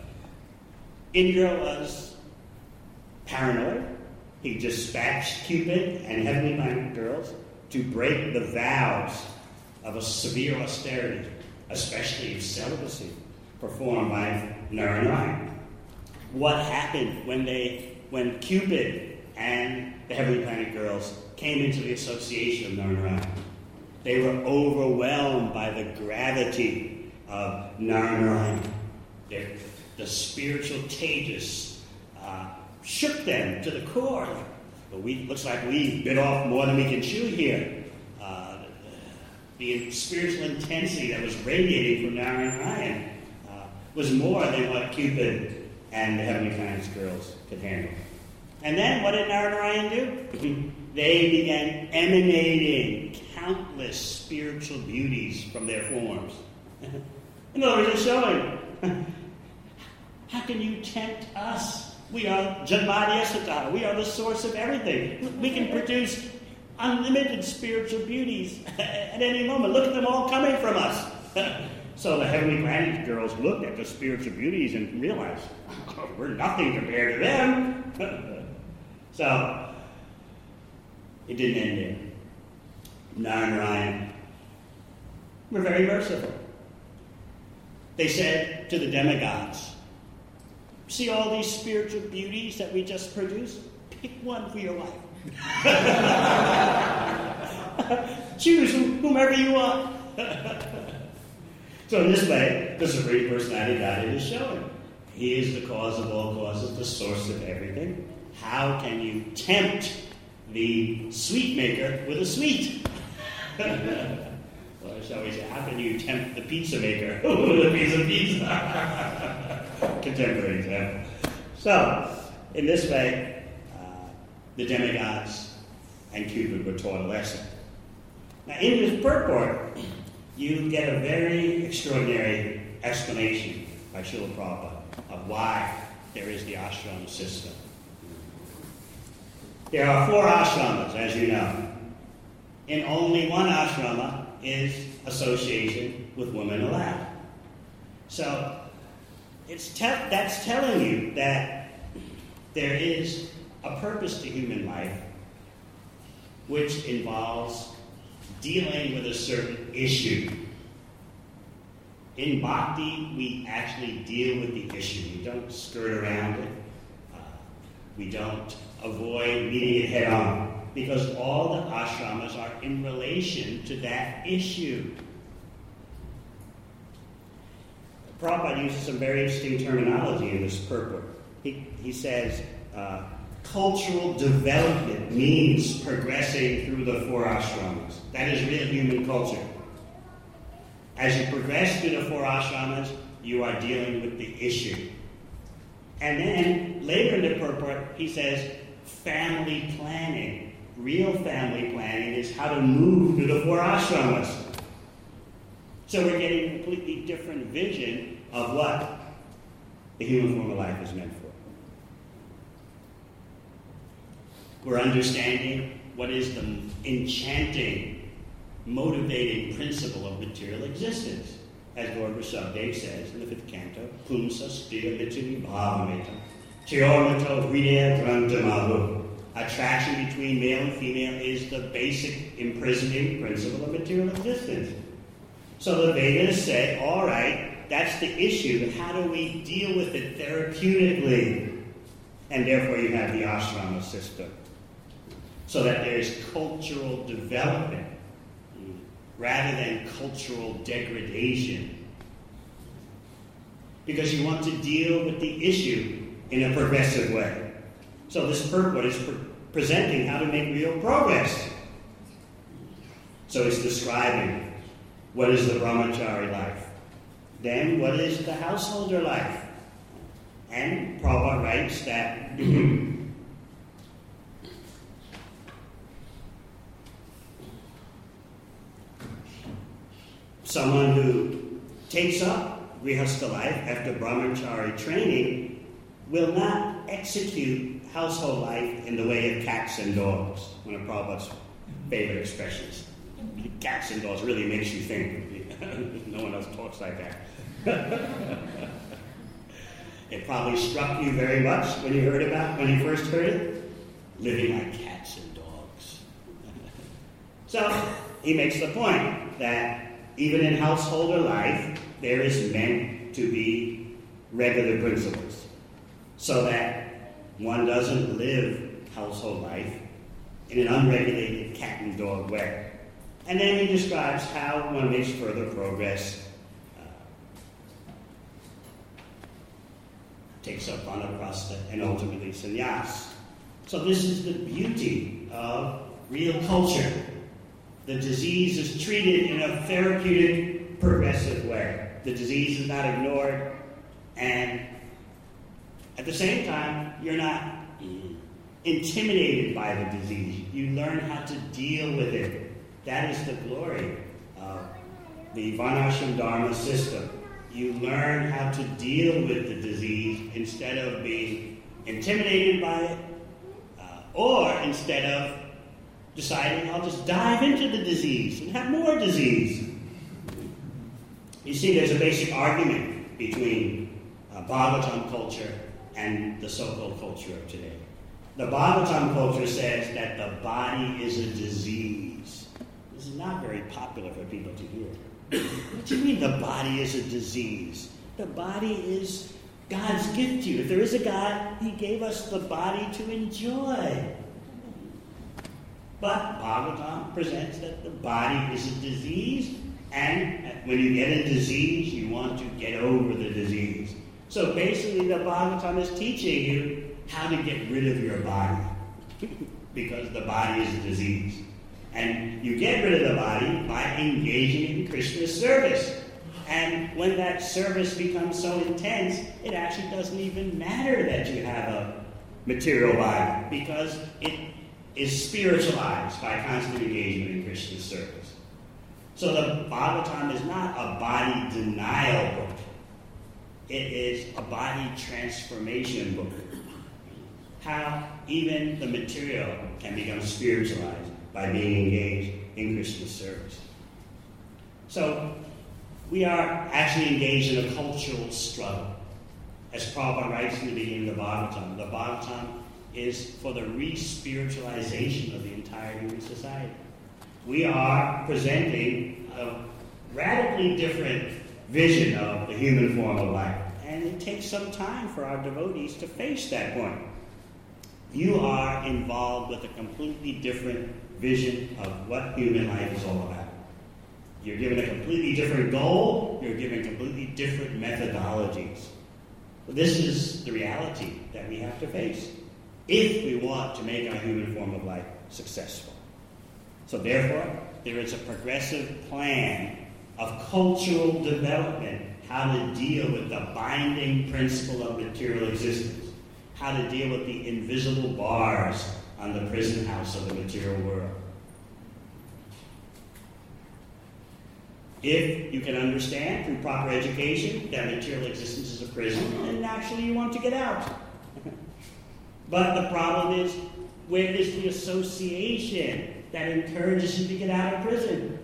Indra was paranoid. He dispatched Cupid and heavenly-minded girls to break the vows of a severe austerity, especially of celibacy, performed by Narayan. What happened when they, when Cupid and the heavenly-minded girls came into the association of Narayan? They were overwhelmed by the gravity of Narayan. The, the spiritual tejas uh, shook them to the core. But we looks like we bit off more than we can chew here. Uh, the spiritual intensity that was radiating from Narayan uh, was more than what Cupid and the heavenly kindness girls could handle. And then what did Narayan do? They began emanating countless spiritual beauties from their forms. In other words, it's showing, how can you tempt us? We are Janmadhyasata. We are the source of everything. We can produce unlimited spiritual beauties at any moment. Look at them all coming from us. So the heavenly planet girls looked at the spiritual beauties and realized, oh, we're nothing compared to them. So it didn't end there. Narayan were very merciful. They said to the demigods, see all these spiritual beauties that we just produced? Pick one for your life. Choose whomever you want. So in this way, the Supreme Personality Godhead is showing. He is the cause of all causes, the source of everything. How can you tempt the sweet maker with a sweet? Well, shall we say, how can you tempt the pizza maker with a piece of pizza? Contemporary example. So, in this way, uh, the demigods and Cupid were taught a lesson. Now, in this purport, you get a very extraordinary explanation by Srila Prabhupada of why there is the ashrama system. There are four ashramas, as you know. In only one ashrama is association with women allowed. So, it's te- that's telling you that there is a purpose to human life which involves dealing with a certain issue. In bhakti, we actually deal with the issue. We don't skirt around it. Uh, we don't avoid meeting it head on, because all the ashramas are in relation to that issue. Prabhupada uses some very interesting terminology in this purport. He, he says, uh, cultural development means progressing through the four ashramas. That is real human culture. As you progress through the four ashramas, you are dealing with the issue. And then, later in the purport, he says, family planning. Real family planning is how to move through the four ashramas. So we're getting a completely different vision of what the human form of life is meant for. We're understanding what is the enchanting, motivating principle of material existence. As Lord Rishabdev says in the fifth canto, Pumsa Stiya Mitili Bhavameta, Chyormato Hridaya Grantamahu. Attraction between male and female is the basic imprisoning principle of material existence. So the Vedas say, all right, that's the issue. How do we deal with it therapeutically? And therefore you have the ashrama system. So that there's cultural development rather than cultural degradation. Because you want to deal with the issue in a progressive way. So this purport is pre- presenting how to make real progress. So it's describing what is the brahmachari life. Then what is the householder life? And Prabhupada writes that someone who takes up grihastha life after brahmachari training will not execute household life in the way of cats and dogs. One of Prabhupada's favorite expressions. Cats and dogs really makes you think. No one else talks like that. It probably struck you very much when you heard about, when you first heard it. Living like cats and dogs. So, he makes the point that even in householder life, there is meant to be regular principles. So that one doesn't live household life in an unregulated cat and dog way. And then he describes how one makes further progress, uh, takes up vanaprastha, and ultimately sannyas. So this is the beauty of real culture. The disease is treated in a therapeutic, progressive way. The disease is not ignored, and at the same time, you're not intimidated by the disease. You learn how to deal with it. That is the glory of the Varnashram Dharma system. You learn how to deal with the disease instead of being intimidated by it, uh, or instead of deciding I'll just dive into the disease and have more disease. You see, there's a basic argument between uh, Bhagavatam culture and the so-called culture of today. The Bhagavatam culture says that the body is a disease. This is not very popular for people to hear. What do you mean the body is a disease? The body is God's gift to you. If there is a God, He gave us the body to enjoy. But Bhagavatam presents that the body is a disease, and when you get a disease, you want to get over the disease. So basically the Bhagavatam is teaching you how to get rid of your body, because the body is a disease. And you get rid of the body by engaging in Krishna service. And when that service becomes so intense, it actually doesn't even matter that you have a material body, because it is spiritualized by constant engagement in Krishna service. So the Bhagavatam is not a body denial book. It is a body transformation book. How even the material can become spiritualized by being engaged in Krishna service. So we are actually engaged in a cultural struggle. As Prabhupada writes in the beginning of the Bhagavatam, the Bhagavatam is for the re-spiritualization of the entire human society. We are presenting a radically different vision of the human form of life. And it takes some time for our devotees to face that point. You are involved with a completely different vision of what human life is all about. You're given a completely different goal. You're given completely different methodologies. This is the reality that we have to face if we want to make our human form of life successful. So therefore, there is a progressive plan of cultural development, how to deal with the binding principle of material existence, how to deal with the invisible bars on the prison house of the material world. If you can understand through proper education that material existence is a prison, then naturally you want to get out. But the problem is, where is the association that encourages you to get out of prison?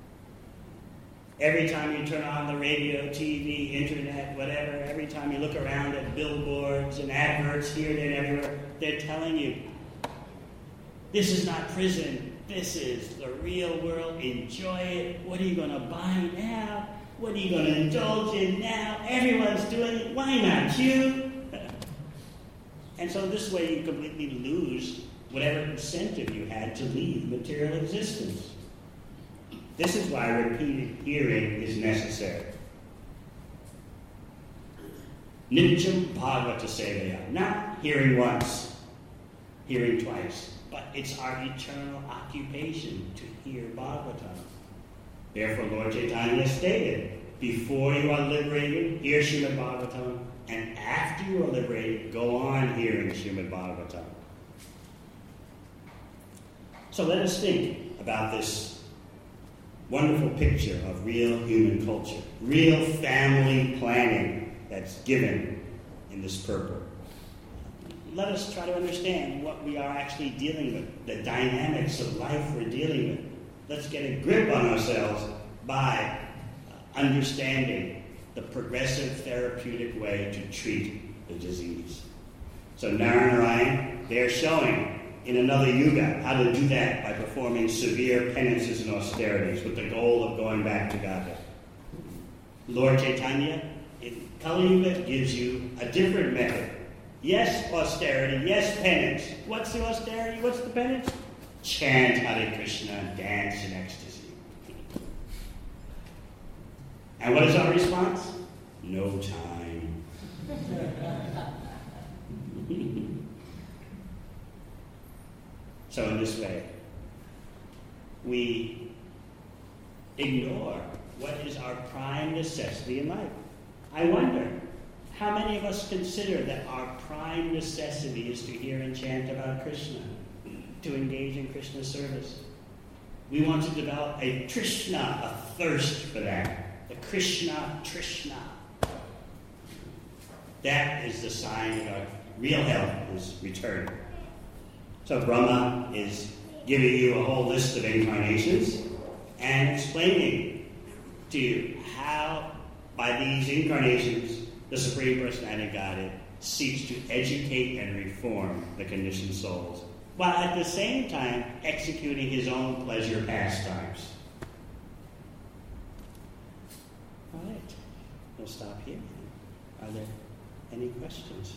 Every time you turn on the radio, T V, internet, whatever, every time you look around at billboards and adverts here, there, and everywhere, they're telling you, this is not prison. This is the real world. Enjoy it. What are you going to buy now? What are you going to indulge in now? Everyone's doing it. Why not you? And so this way you completely lose whatever incentive you had to leave material existence. This is why repeated hearing is necessary. Nityam Bhagavata Sevaya. Not hearing once, hearing twice. But it's our eternal occupation to hear Bhagavatam. Therefore, Lord Chaitanya stated, before you are liberated, hear Srimad Bhagavatam, and after you are liberated, go on hearing Srimad Bhagavatam. So let us think about this wonderful picture of real human culture, real family planning that's given in this purport. Let us try to understand what we are actually dealing with, the dynamics of life we're dealing with. Let's get a grip on ourselves by understanding the progressive therapeutic way to treat the disease. So Narayana, they're showing in another yuga how to do that by performing severe penances and austerities with the goal of going back to Godhead. Lord Chaitanya in Kali Yuga gives you a different method. Yes, austerity. Yes, penance. What's the austerity? What's the penance? Chant Hare Krishna, dance in ecstasy. And what is our response? No time. So in this way, we ignore what is our prime necessity in life. I wonder, how many of us consider that our prime necessity is to hear and chant about Krishna, to engage in Krishna service? We want to develop a Trishna, a thirst for that. The Krishna Trishna. That is the sign that our real health is returning. So Brahma is giving you a whole list of incarnations and explaining to you how, by these incarnations, the Supreme Personality of Godhead seeks to educate and reform the conditioned souls, while at the same time executing his own pleasure pastimes. All right, we'll stop here. Are there any questions?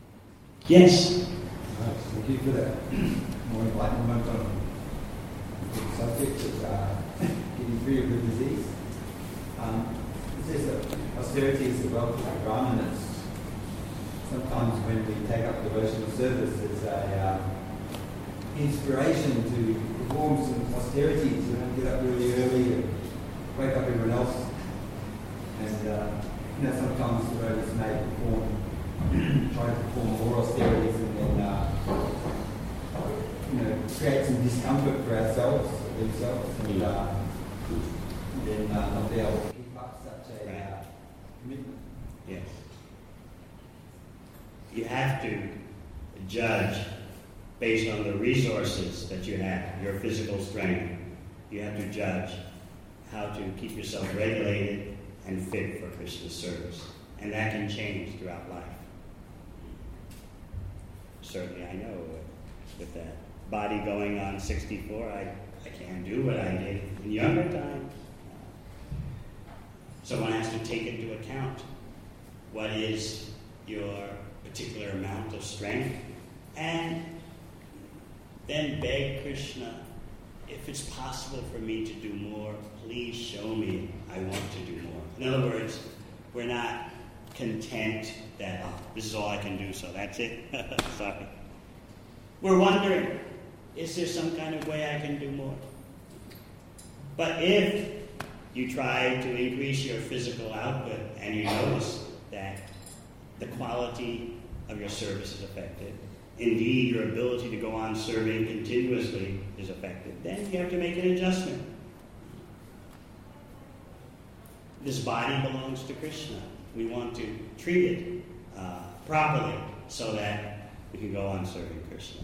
Yes. Thank you for that more enlightenment on the subject of uh, getting free of the disease. Um, it says that austerity is the wealth of Brahmanas. Sometimes when we take up devotional service, there's a uh, inspiration to perform some austerity, to get up really early and wake up everyone else. And uh, you know, sometimes the devotees may perform, try to perform more austerities and then uh, you know, create some discomfort for ourselves, or themselves, and uh, then uh, not be able to keep up such a uh, commitment. Yes. You have to judge based on the resources that you have, your physical strength. You have to judge how to keep yourself regulated and fit for Krishna's service. And that can change throughout life. Certainly I know with that body going on sixty-four, I, I can't do what I did in younger times. So one has to take into account what is your particular amount of strength, and then beg Krishna, if it's possible for me to do more, please show me I want to do more. In other words, we're not content that, oh, this is all I can do, so that's it. Sorry. We're wondering, is there some kind of way I can do more? But if you try to increase your physical output and you notice that the quality of your service is affected, indeed your ability to go on serving continuously is affected, then you have to make an adjustment. This body belongs to Krishna. We want to treat it uh, properly so that we can go on serving Krishna.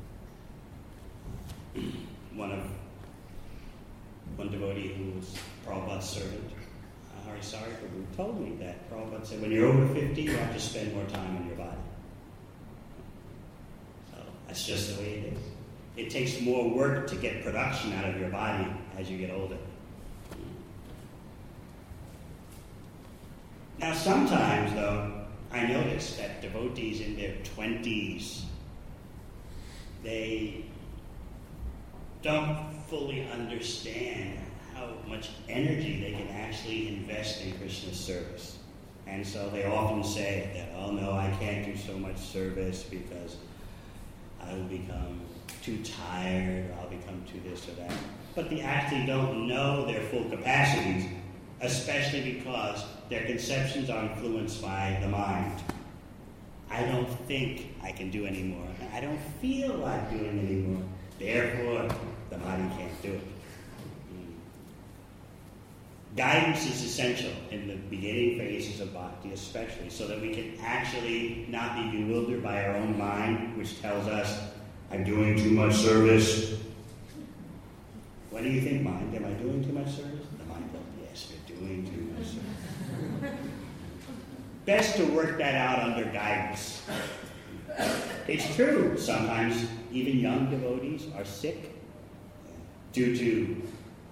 One of one devotee who was Prabhupada's servant, uh, Hari Saripurna, told me that Prabhupada said, when you're over fifty, you have to spend more time on your body. So that's just the way it is. It takes more work to get production out of your body as you get older. Now sometimes, though, I notice that devotees in their twenties, they don't fully understand how much energy they can actually invest in Krishna's service. And so they often say that, oh no, I can't do so much service because I will become too tired, or I'll become too this or that. But they actually don't know their full capacities, especially because their conceptions are influenced by the mind. I don't think I can do any more. I don't feel like doing any more. Therefore, the body can't do it. Guidance is essential in the beginning phases of bhakti especially, so that we can actually not be bewildered by our own mind, which tells us, I'm doing too much service. What do you think, mind? Am I doing too much service? The mind goes, yes, you're doing too much service. Best to work that out under guidance. It's true, sometimes even young devotees are sick due to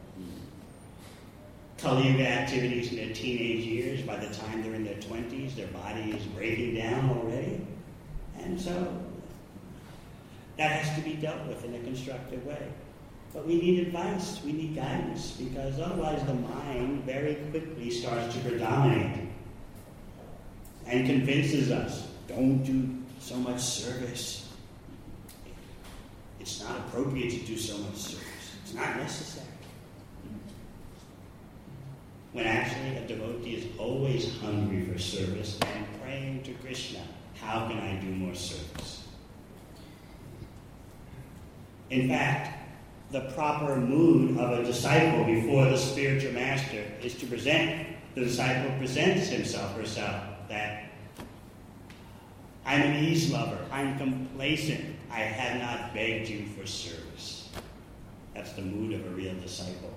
Kali Yuga activities in their teenage years. By the time they're in their twenties, their body is breaking down already. And so that has to be dealt with in a constructive way. But we need advice, we need guidance, because otherwise the mind very quickly starts to predominate and convinces us, don't do so much service. It's not appropriate to do so much service. It's not necessary. When actually a devotee is always hungry for service and praying to Krishna, how can I do more service? In fact, the proper mood of a disciple before the spiritual master is to present. The disciple presents himself or herself that I'm an ease lover, I'm complacent, I have not begged you for service. That's the mood of a real disciple.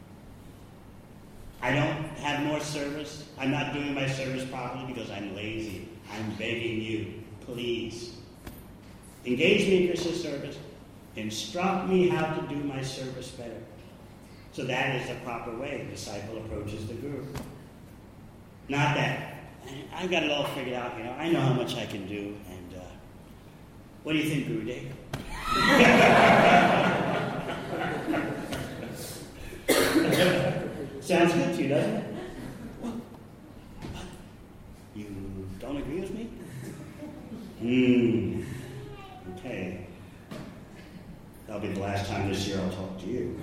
I don't have more service, I'm not doing my service properly because I'm lazy. I'm begging you, please, engage me in Krishna's service, instruct me how to do my service better. So that is the proper way the disciple approaches the guru. Not that, I've got it all figured out, you know, I know how much I can do, and uh, what do you think, Gurudev? Sounds good to you, doesn't it? You don't agree with me? Hmm. Okay. That'll be the last time this year I'll talk to you.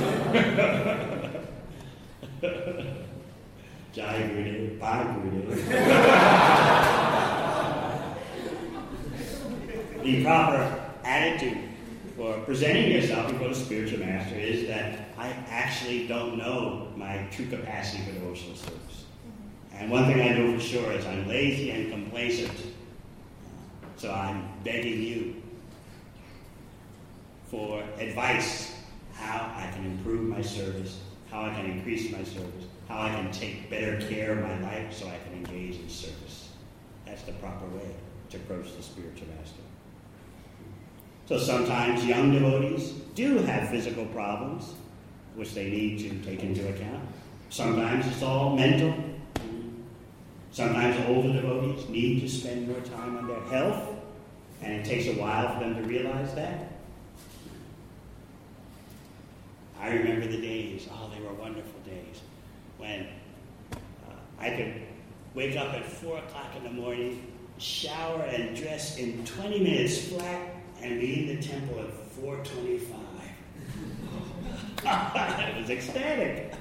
Jai Gurudev, Bye Gurudev. The proper attitude for presenting yourself before the spiritual master is that I actually don't know my true capacity for devotional service. And one thing I know for sure is I'm lazy and complacent. So I'm begging you for advice, how I can improve my service, how I can increase my service, how I can take better care of my life so I can engage in service. That's the proper way to approach the spiritual master. So sometimes young devotees do have physical problems, which they need to take into account. Sometimes it's all mental. Sometimes older devotees need to spend more time on their health, and it takes a while for them to realize that. I remember the days, oh, they were wonderful days, when uh, I could wake up at four o'clock in the morning, shower and dress in twenty minutes flat, and be in the temple at four twenty-five. I was ecstatic.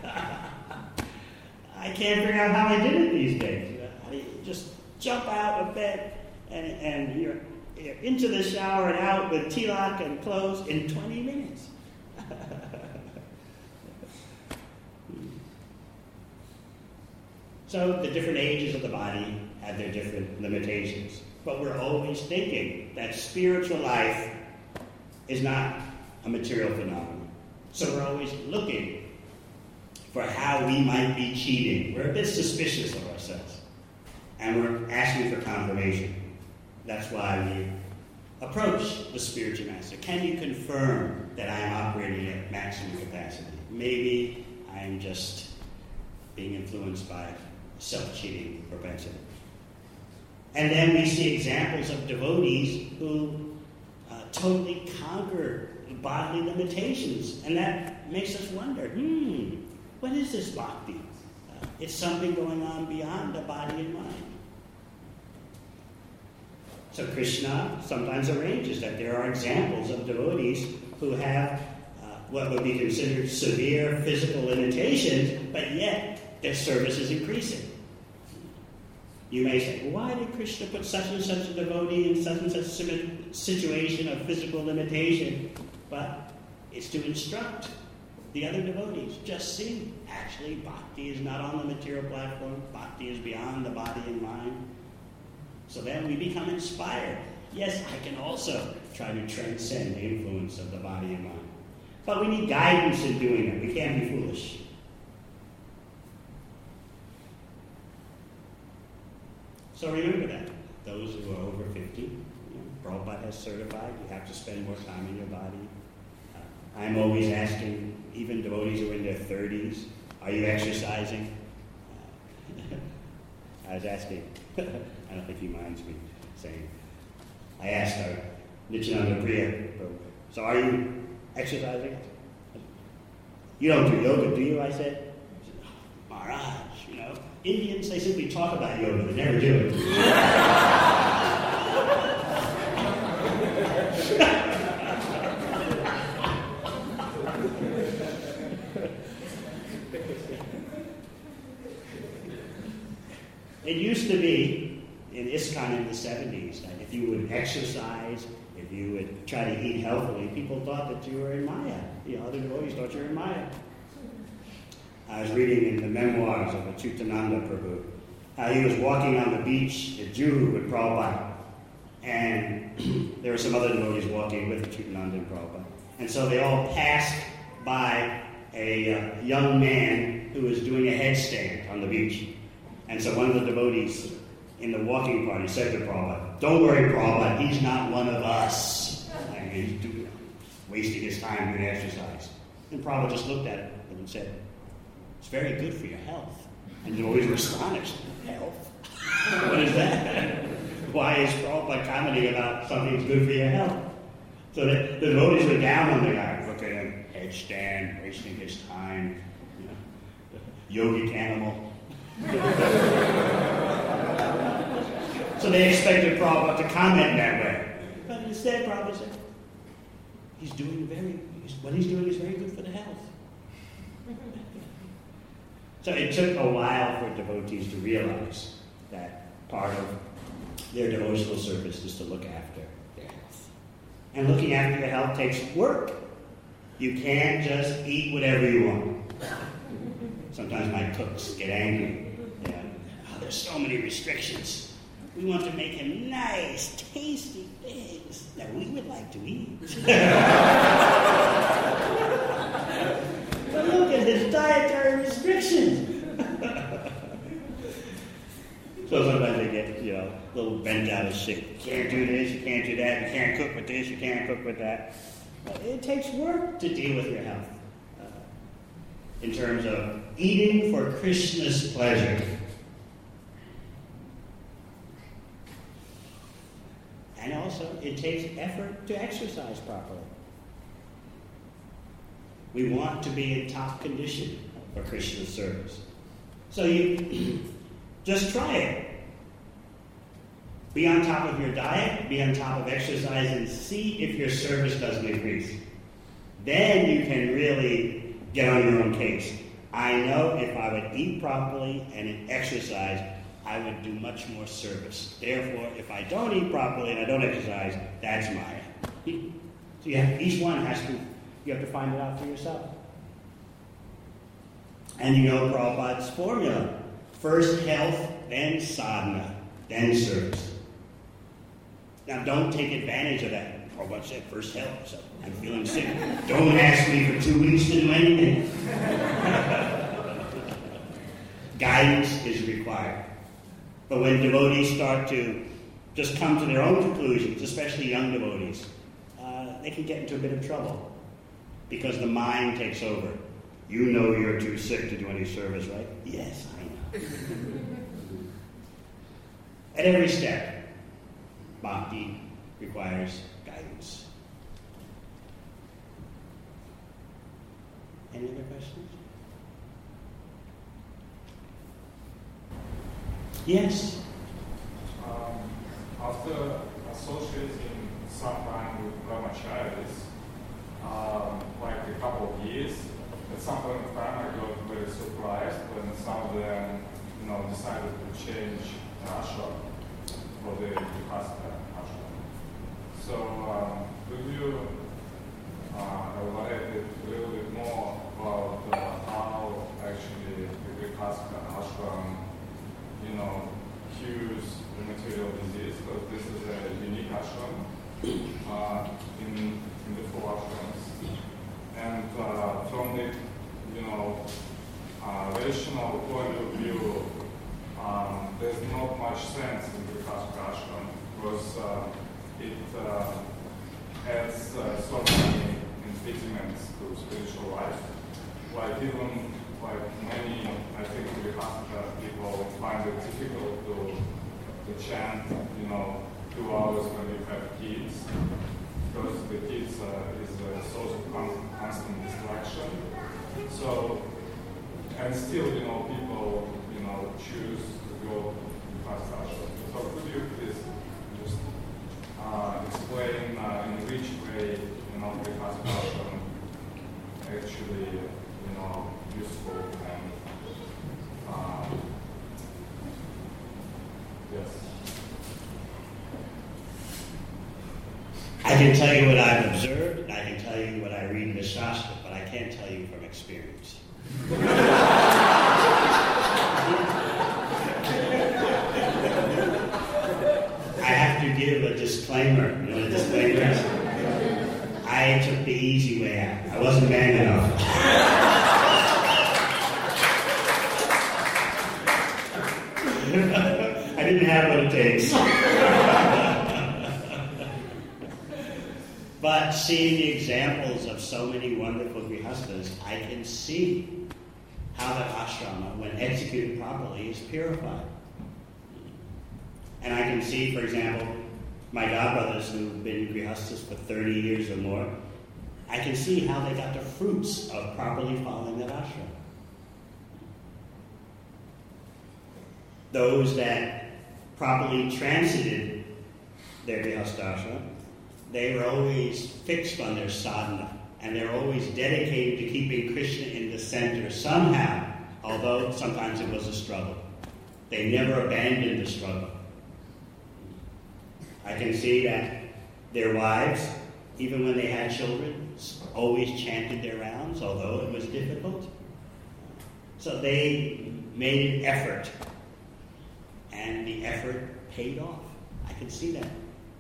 I can't figure out how I did it these days. How do you just jump out of bed and, and you're, you're into the shower and out with tilak and clothes in twenty minutes. So the different ages of the body have their different limitations. But we're always thinking that spiritual life is not a material phenomenon. So we're always looking for how we might be cheating. We're a bit suspicious of ourselves. And we're asking for confirmation. That's why we approach the spiritual master. Can you confirm that I'm operating at maximum capacity? Maybe I'm just being influenced by self-cheating propensity. And then we see examples of devotees who uh, totally conquer bodily limitations. And that makes us wonder, hmm, what is this bhakti? Uh, it's something going on beyond the body and mind. So Krishna sometimes arranges that there are examples of devotees who have uh, what would be considered severe physical limitations, but yet their service is increasing. You may say, well, why did Krishna put such and such a devotee in such and such a situation of physical limitation? But it's to instruct the other devotees. Just see, actually, bhakti is not on the material platform. Bhakti is beyond the body and mind. So then we become inspired. Yes, I can also try to transcend the influence of the body and mind. But we need guidance in doing it. We can't be foolish. So remember that. Those who are over fifty, you know, Prabhupada has certified, you have to spend more time in your body. Uh, I'm always asking, even devotees who are in their thirties, are you exercising? Uh, I was asking, I don't think he minds me saying, I asked our Nityananda Priya, so are you exercising? You don't do yoga, do you? I said. He said, oh, Maharaj, you know, Indians, they simply talk about yoga, they never do it. It used to be, in ISKCON in the seventies, that if you would exercise, if you would try to eat healthily, people thought that you were in Maya. The other devotees thought you were in Maya. I was reading in the memoirs of Achyutananda Prabhu how he was walking on the beach at Juhu with Prabhupada, and there were some other devotees walking with Achyutananda and Prabhupada. And so they all passed by a uh, young man who was doing a headstand on the beach. And so one of the devotees in the walking party said to Prabhupada, don't worry, Prabhupada, he's not one of us. I mean, he's doing, wasting his time doing exercise. And Prabhupada just looked at it and said, it's very good for your health. And the devotees were astonished. Health? What is that? Why is Prabhupada commenting about something that's good for your health? So the, the devotees were down on the guy. Look at him, headstand, wasting his time. You know. yogic animal. So they expected Prabhupada to comment that way. But instead, Prabhupada said, he's doing very, what he's doing is very good for the health. So it took a while for devotees to realize that part of their devotional service is to look after their health. And looking after your health takes work. You can't just eat whatever you want. Sometimes my cooks get angry. You know, oh, there's so many restrictions. We want to make him nice, tasty things that we would like to eat. But look at his dietary restrictions. So sometimes they get, you know, a little bent out of shape. You can't do this, you can't do that, you can't cook with this, you can't cook with that. It takes work to deal with your health. Uh, in terms of eating for Krishna's pleasure. And also, it takes effort to exercise properly. We want to be in top condition for Krishna's service. So you just try it. Be on top of your diet, be on top of exercise, and see if your service doesn't increase. Then you can really get on your own case. I know if I would eat properly and exercise, I would do much more service. Therefore, if I don't eat properly and I don't exercise, that's Maya. So you have, each one has to, you have to find it out for yourself. And you know Prabhupada's formula. First health, then sadhana, then service. Now don't take advantage of that. Prabhupada said first health, so I'm feeling sick. Don't ask me for two weeks to do anything. Guidance is required. But when devotees start to just come to their own conclusions, especially young devotees, uh, they can get into a bit of trouble because the mind takes over. You know you're too sick to do any service, right? Yes, I know. At every step, bhakti requires guidance. Any other questions? Yes? Um, after associating some time with brahmacharis, um, like a couple of years, at some point in time I got very surprised when some of them, you know, decided to change the ashram for the Grihastha ashram. So um, could you uh, elaborate a little bit more about uh, how actually the Grihastha ashram, you know, cures the material disease, because this is a unique ashram uh, in, in the four ashrams. And uh, from the, you know, uh, rational point of view, um, there's not much sense in the Grihastha ashram because uh, it uh, adds uh, so many impediments to spiritual life. Like even like many, I think, Grihastha people find it difficult to to chant, you know, two hours when you have kids, because the kids uh, is a source of con- constant distraction. So, and still, you know, people, you know, choose to go to Grihastha ashram. So could you please just uh, explain uh, in which way, you know, Grihastha ashram actually, you know, useful and uh, yes. I can tell you what I've observed, and I can tell you what I read in the Shastra, but I can't tell you from experience. I have to give a disclaimer. You know what a disclaimer is? I took the easy way out. I wasn't man enough. I didn't have what it takes. But seeing the examples of so many wonderful grihasthas, I can see how the ashrama, when executed properly, is purified. And I can see, for example, my godbrothers who've been grihasthas for thirty years or more, I can see how they got the fruits of properly following that ashram. those that properly transited their grihasthashrama, they were always fixed on their sadhana, and they're always dedicated to keeping Krishna in the center somehow, although sometimes it was a struggle. They never abandoned the struggle. I can see that their wives, even when they had children, always chanted their rounds, although it was difficult. So they made an effort, and the effort paid off. I can see that.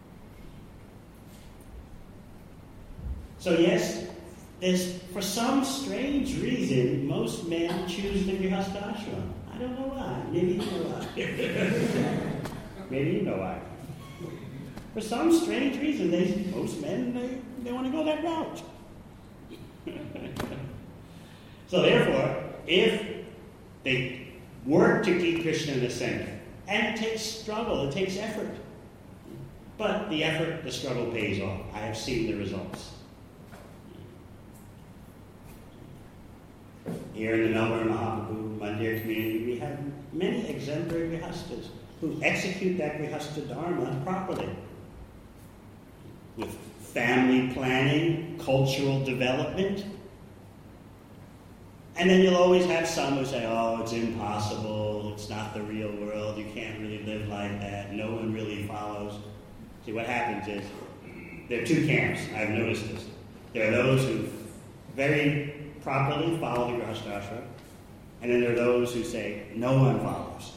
So yes, there's, for some strange reason, most men choose the grihasthashrama. I don't know why. Maybe you know why. Maybe you know why. For some strange reason, they, most men, they, they want to go that route. So therefore, if they work to keep Krishna in the center, and it takes struggle, it takes effort, but the effort, the struggle pays off. I have seen the results. Here in the Melbourne Mahaprabhu Mandir community, we have many exemplary grihastas who execute that grihastha dharma properly, with family planning, cultural development. And then you'll always have some who say, oh, it's impossible, it's not the real world, you can't really live like that, no one really follows. See, what happens is, there are two camps, I've noticed this. There are those who very properly follow the grihasthashrama, and then there are those who say, no one follows.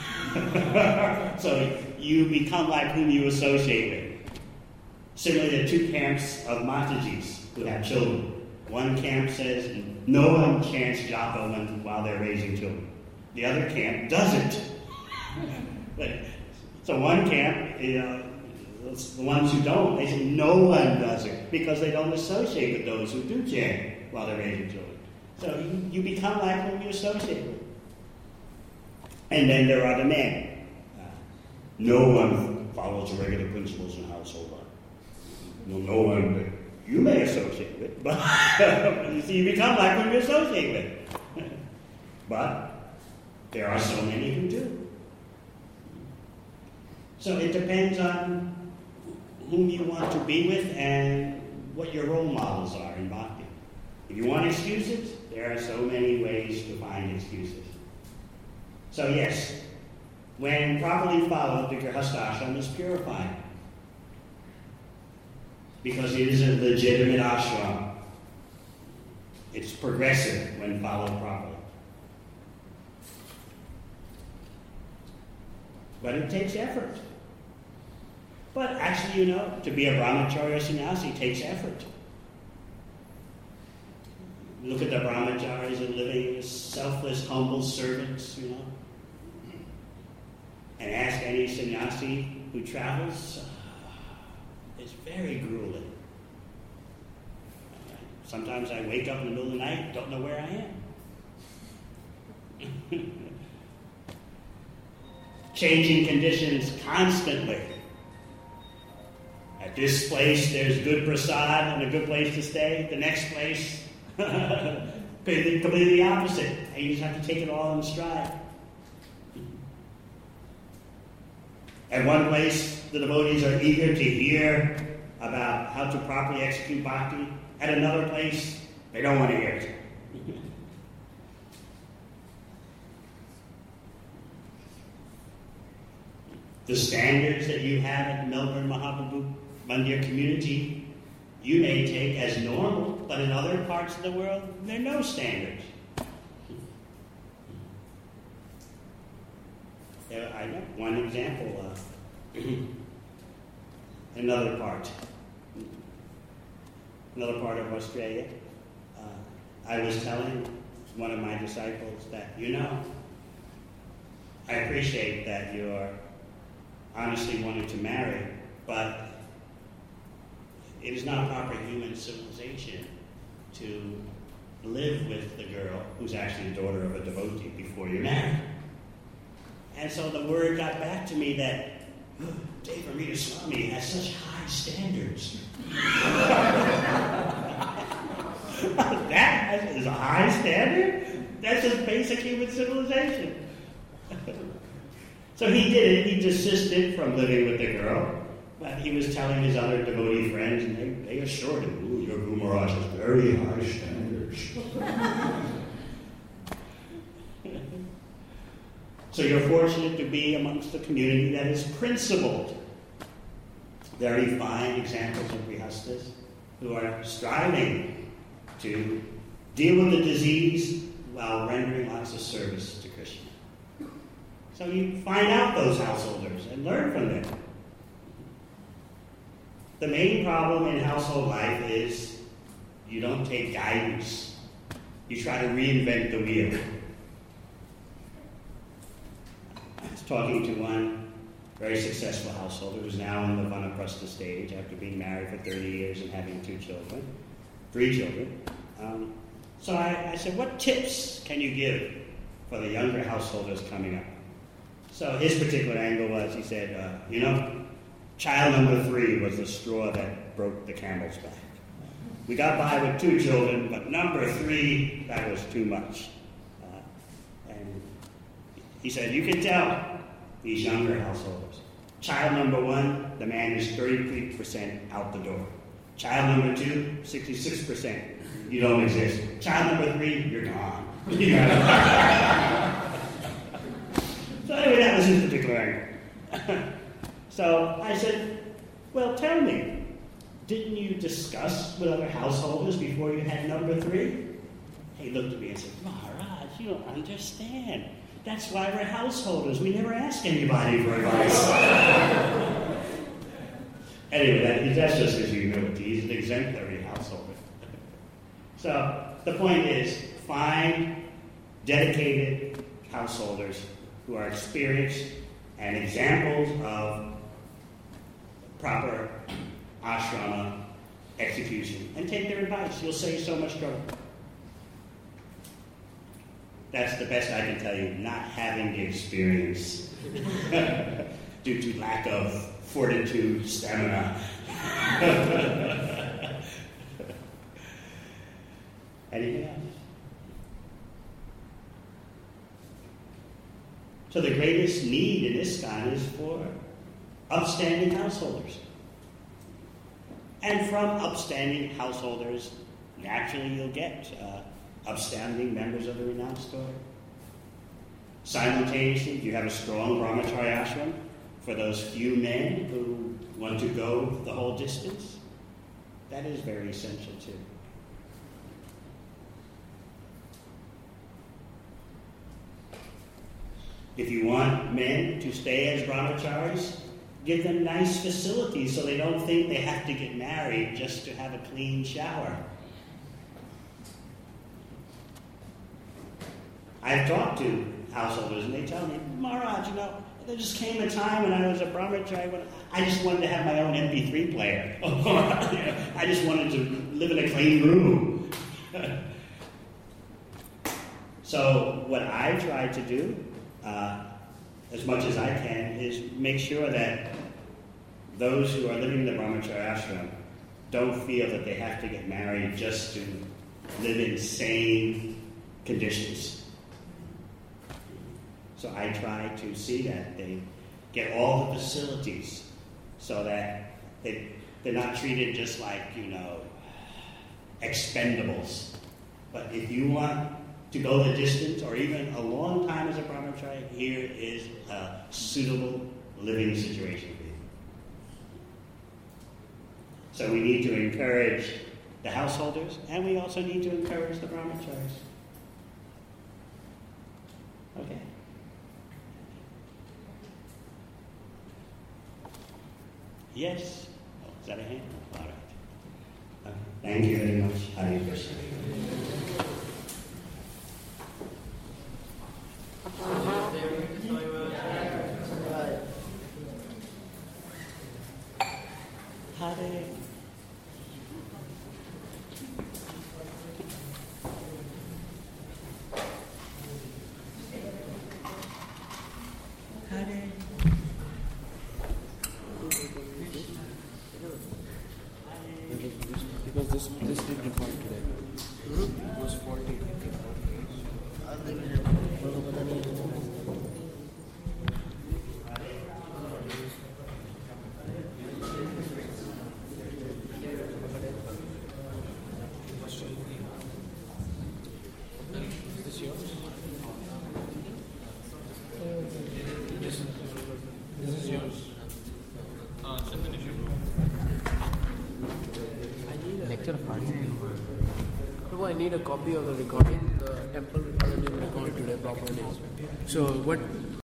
So you become like whom you associate with. Similarly, there are two camps of Matajis who have children. One camp says no one chants japa when, while they're raising children. The other camp doesn't. So one camp, you know, the ones who don't, they say no one does it because they don't associate with those who do chant while they're raising children. So you, you become like whom you associate with. And then there are the men. Uh, no one follows the regular principles in household life. No, no one you may associate with, but you see, you become like whom you associate with. But there are so many who do. So it depends on whom you want to be with and what your role models are in bhakti. If you want excuses, there are so many ways to find excuses. So yes, when properly followed, the grihasthashrama is purifying, because it is a legitimate ashram. It's progressive when followed properly. But it takes effort. But actually, you know, to be a brahmachari or sannyasi takes effort. Look at the brahmacharis and living as selfless, humble servants, you know. And ask any sannyasi who travels, it's very grueling. Sometimes I wake up in the middle of the night, don't know where I am. Changing conditions constantly. At this place, there's good prasad and a good place to stay. The next place, completely the opposite. And you just have to take it all in stride. At one place, the devotees are eager to hear about how to properly execute bhakti. At another place, they don't want to hear it. The standards that you have at Melbourne Mahaprabhu Mandir community, you may take as normal, but in other parts of the world, there are no standards. There, I know one example. Uh, another part, another part of Australia. Uh, I was telling one of my disciples that, you know, I appreciate that you're honestly wanting to marry, but it is not proper human civilization to live with the girl who's actually the daughter of a devotee before you're married. And so the word got back to me that oh, Deva Amrita Swami has such high standards. That is a high standard? That's just basic human civilization. So he did it. He desisted from living with the girl, but he was telling his other devotee friends, and they, they assured him, "Ooh, your Guru Maharaj has very high standards." So you're fortunate to be amongst a community that is principled. Very fine examples of grihastas who are striving to deal with the disease while rendering lots of service to Krishna. So you find out those householders and learn from them. The main problem in household life is you don't take guidance. You try to reinvent the wheel. I was talking to one very successful householder who's now in the Vanaprastha stage after being married for thirty years and having two children, three children. Um, so I, I said, what tips can you give for the younger householders coming up? So his particular angle was, he said, uh, you know, child number three was the straw that broke the camel's back. We got by with two children, but number three, that was too much. Uh, and he said, you can tell these younger householders. Child number one, the man is thirty-three percent out the door. Child number two, sixty-six percent. You don't exist. Child number three, you're gone. So anyway, that was his particular angle. So I said, well, tell me, didn't you discuss with other householders before you had number three? He looked at me and said, Maharaj, you don't understand. That's why we're householders. We never ask anybody for advice. Anyway, that, that's just his humility. He's an exemplary householder. So the point is, find dedicated householders who are experienced and examples of proper ashrama execution, and take their advice. You'll save so much trouble. That's the best I can tell you, not having the experience due to lack of fortitude, stamina. Anything else? So the greatest need in ISKCON is for upstanding householders. And from upstanding householders, naturally you'll get uh, upstanding members of the renounced order. Simultaneously, you have a strong brahmacharya ashram for those few men who want to go the whole distance. That is very essential too. If you want men to stay as brahmacharis, give them nice facilities so they don't think they have to get married just to have a clean shower. I've talked to householders and they tell me, Maharaj, you know, there just came a time when I was a brahmachari when I just wanted to have my own M P three player. I just wanted to live in a clean room. So what I try to do, uh, as much as I can, is make sure that those who are living in the brahmacharya ashram don't feel that they have to get married just to live in sane conditions. So I try to see that they get all the facilities so that they, they're not treated just like, you know, expendables. But if you want to go the distance or even a long time as a brahmachari, here is a suitable living situation for you. So we need to encourage the householders, and we also need to encourage the brahmacharis. Okay. Yes? Oh, is that a hand? All right. Okay. Thank you very much. Hare Krishna. Hare. Hare. Because this this did record today. It was forty. No, I need a copy of the recording. The temple recording didn't record today properly. So what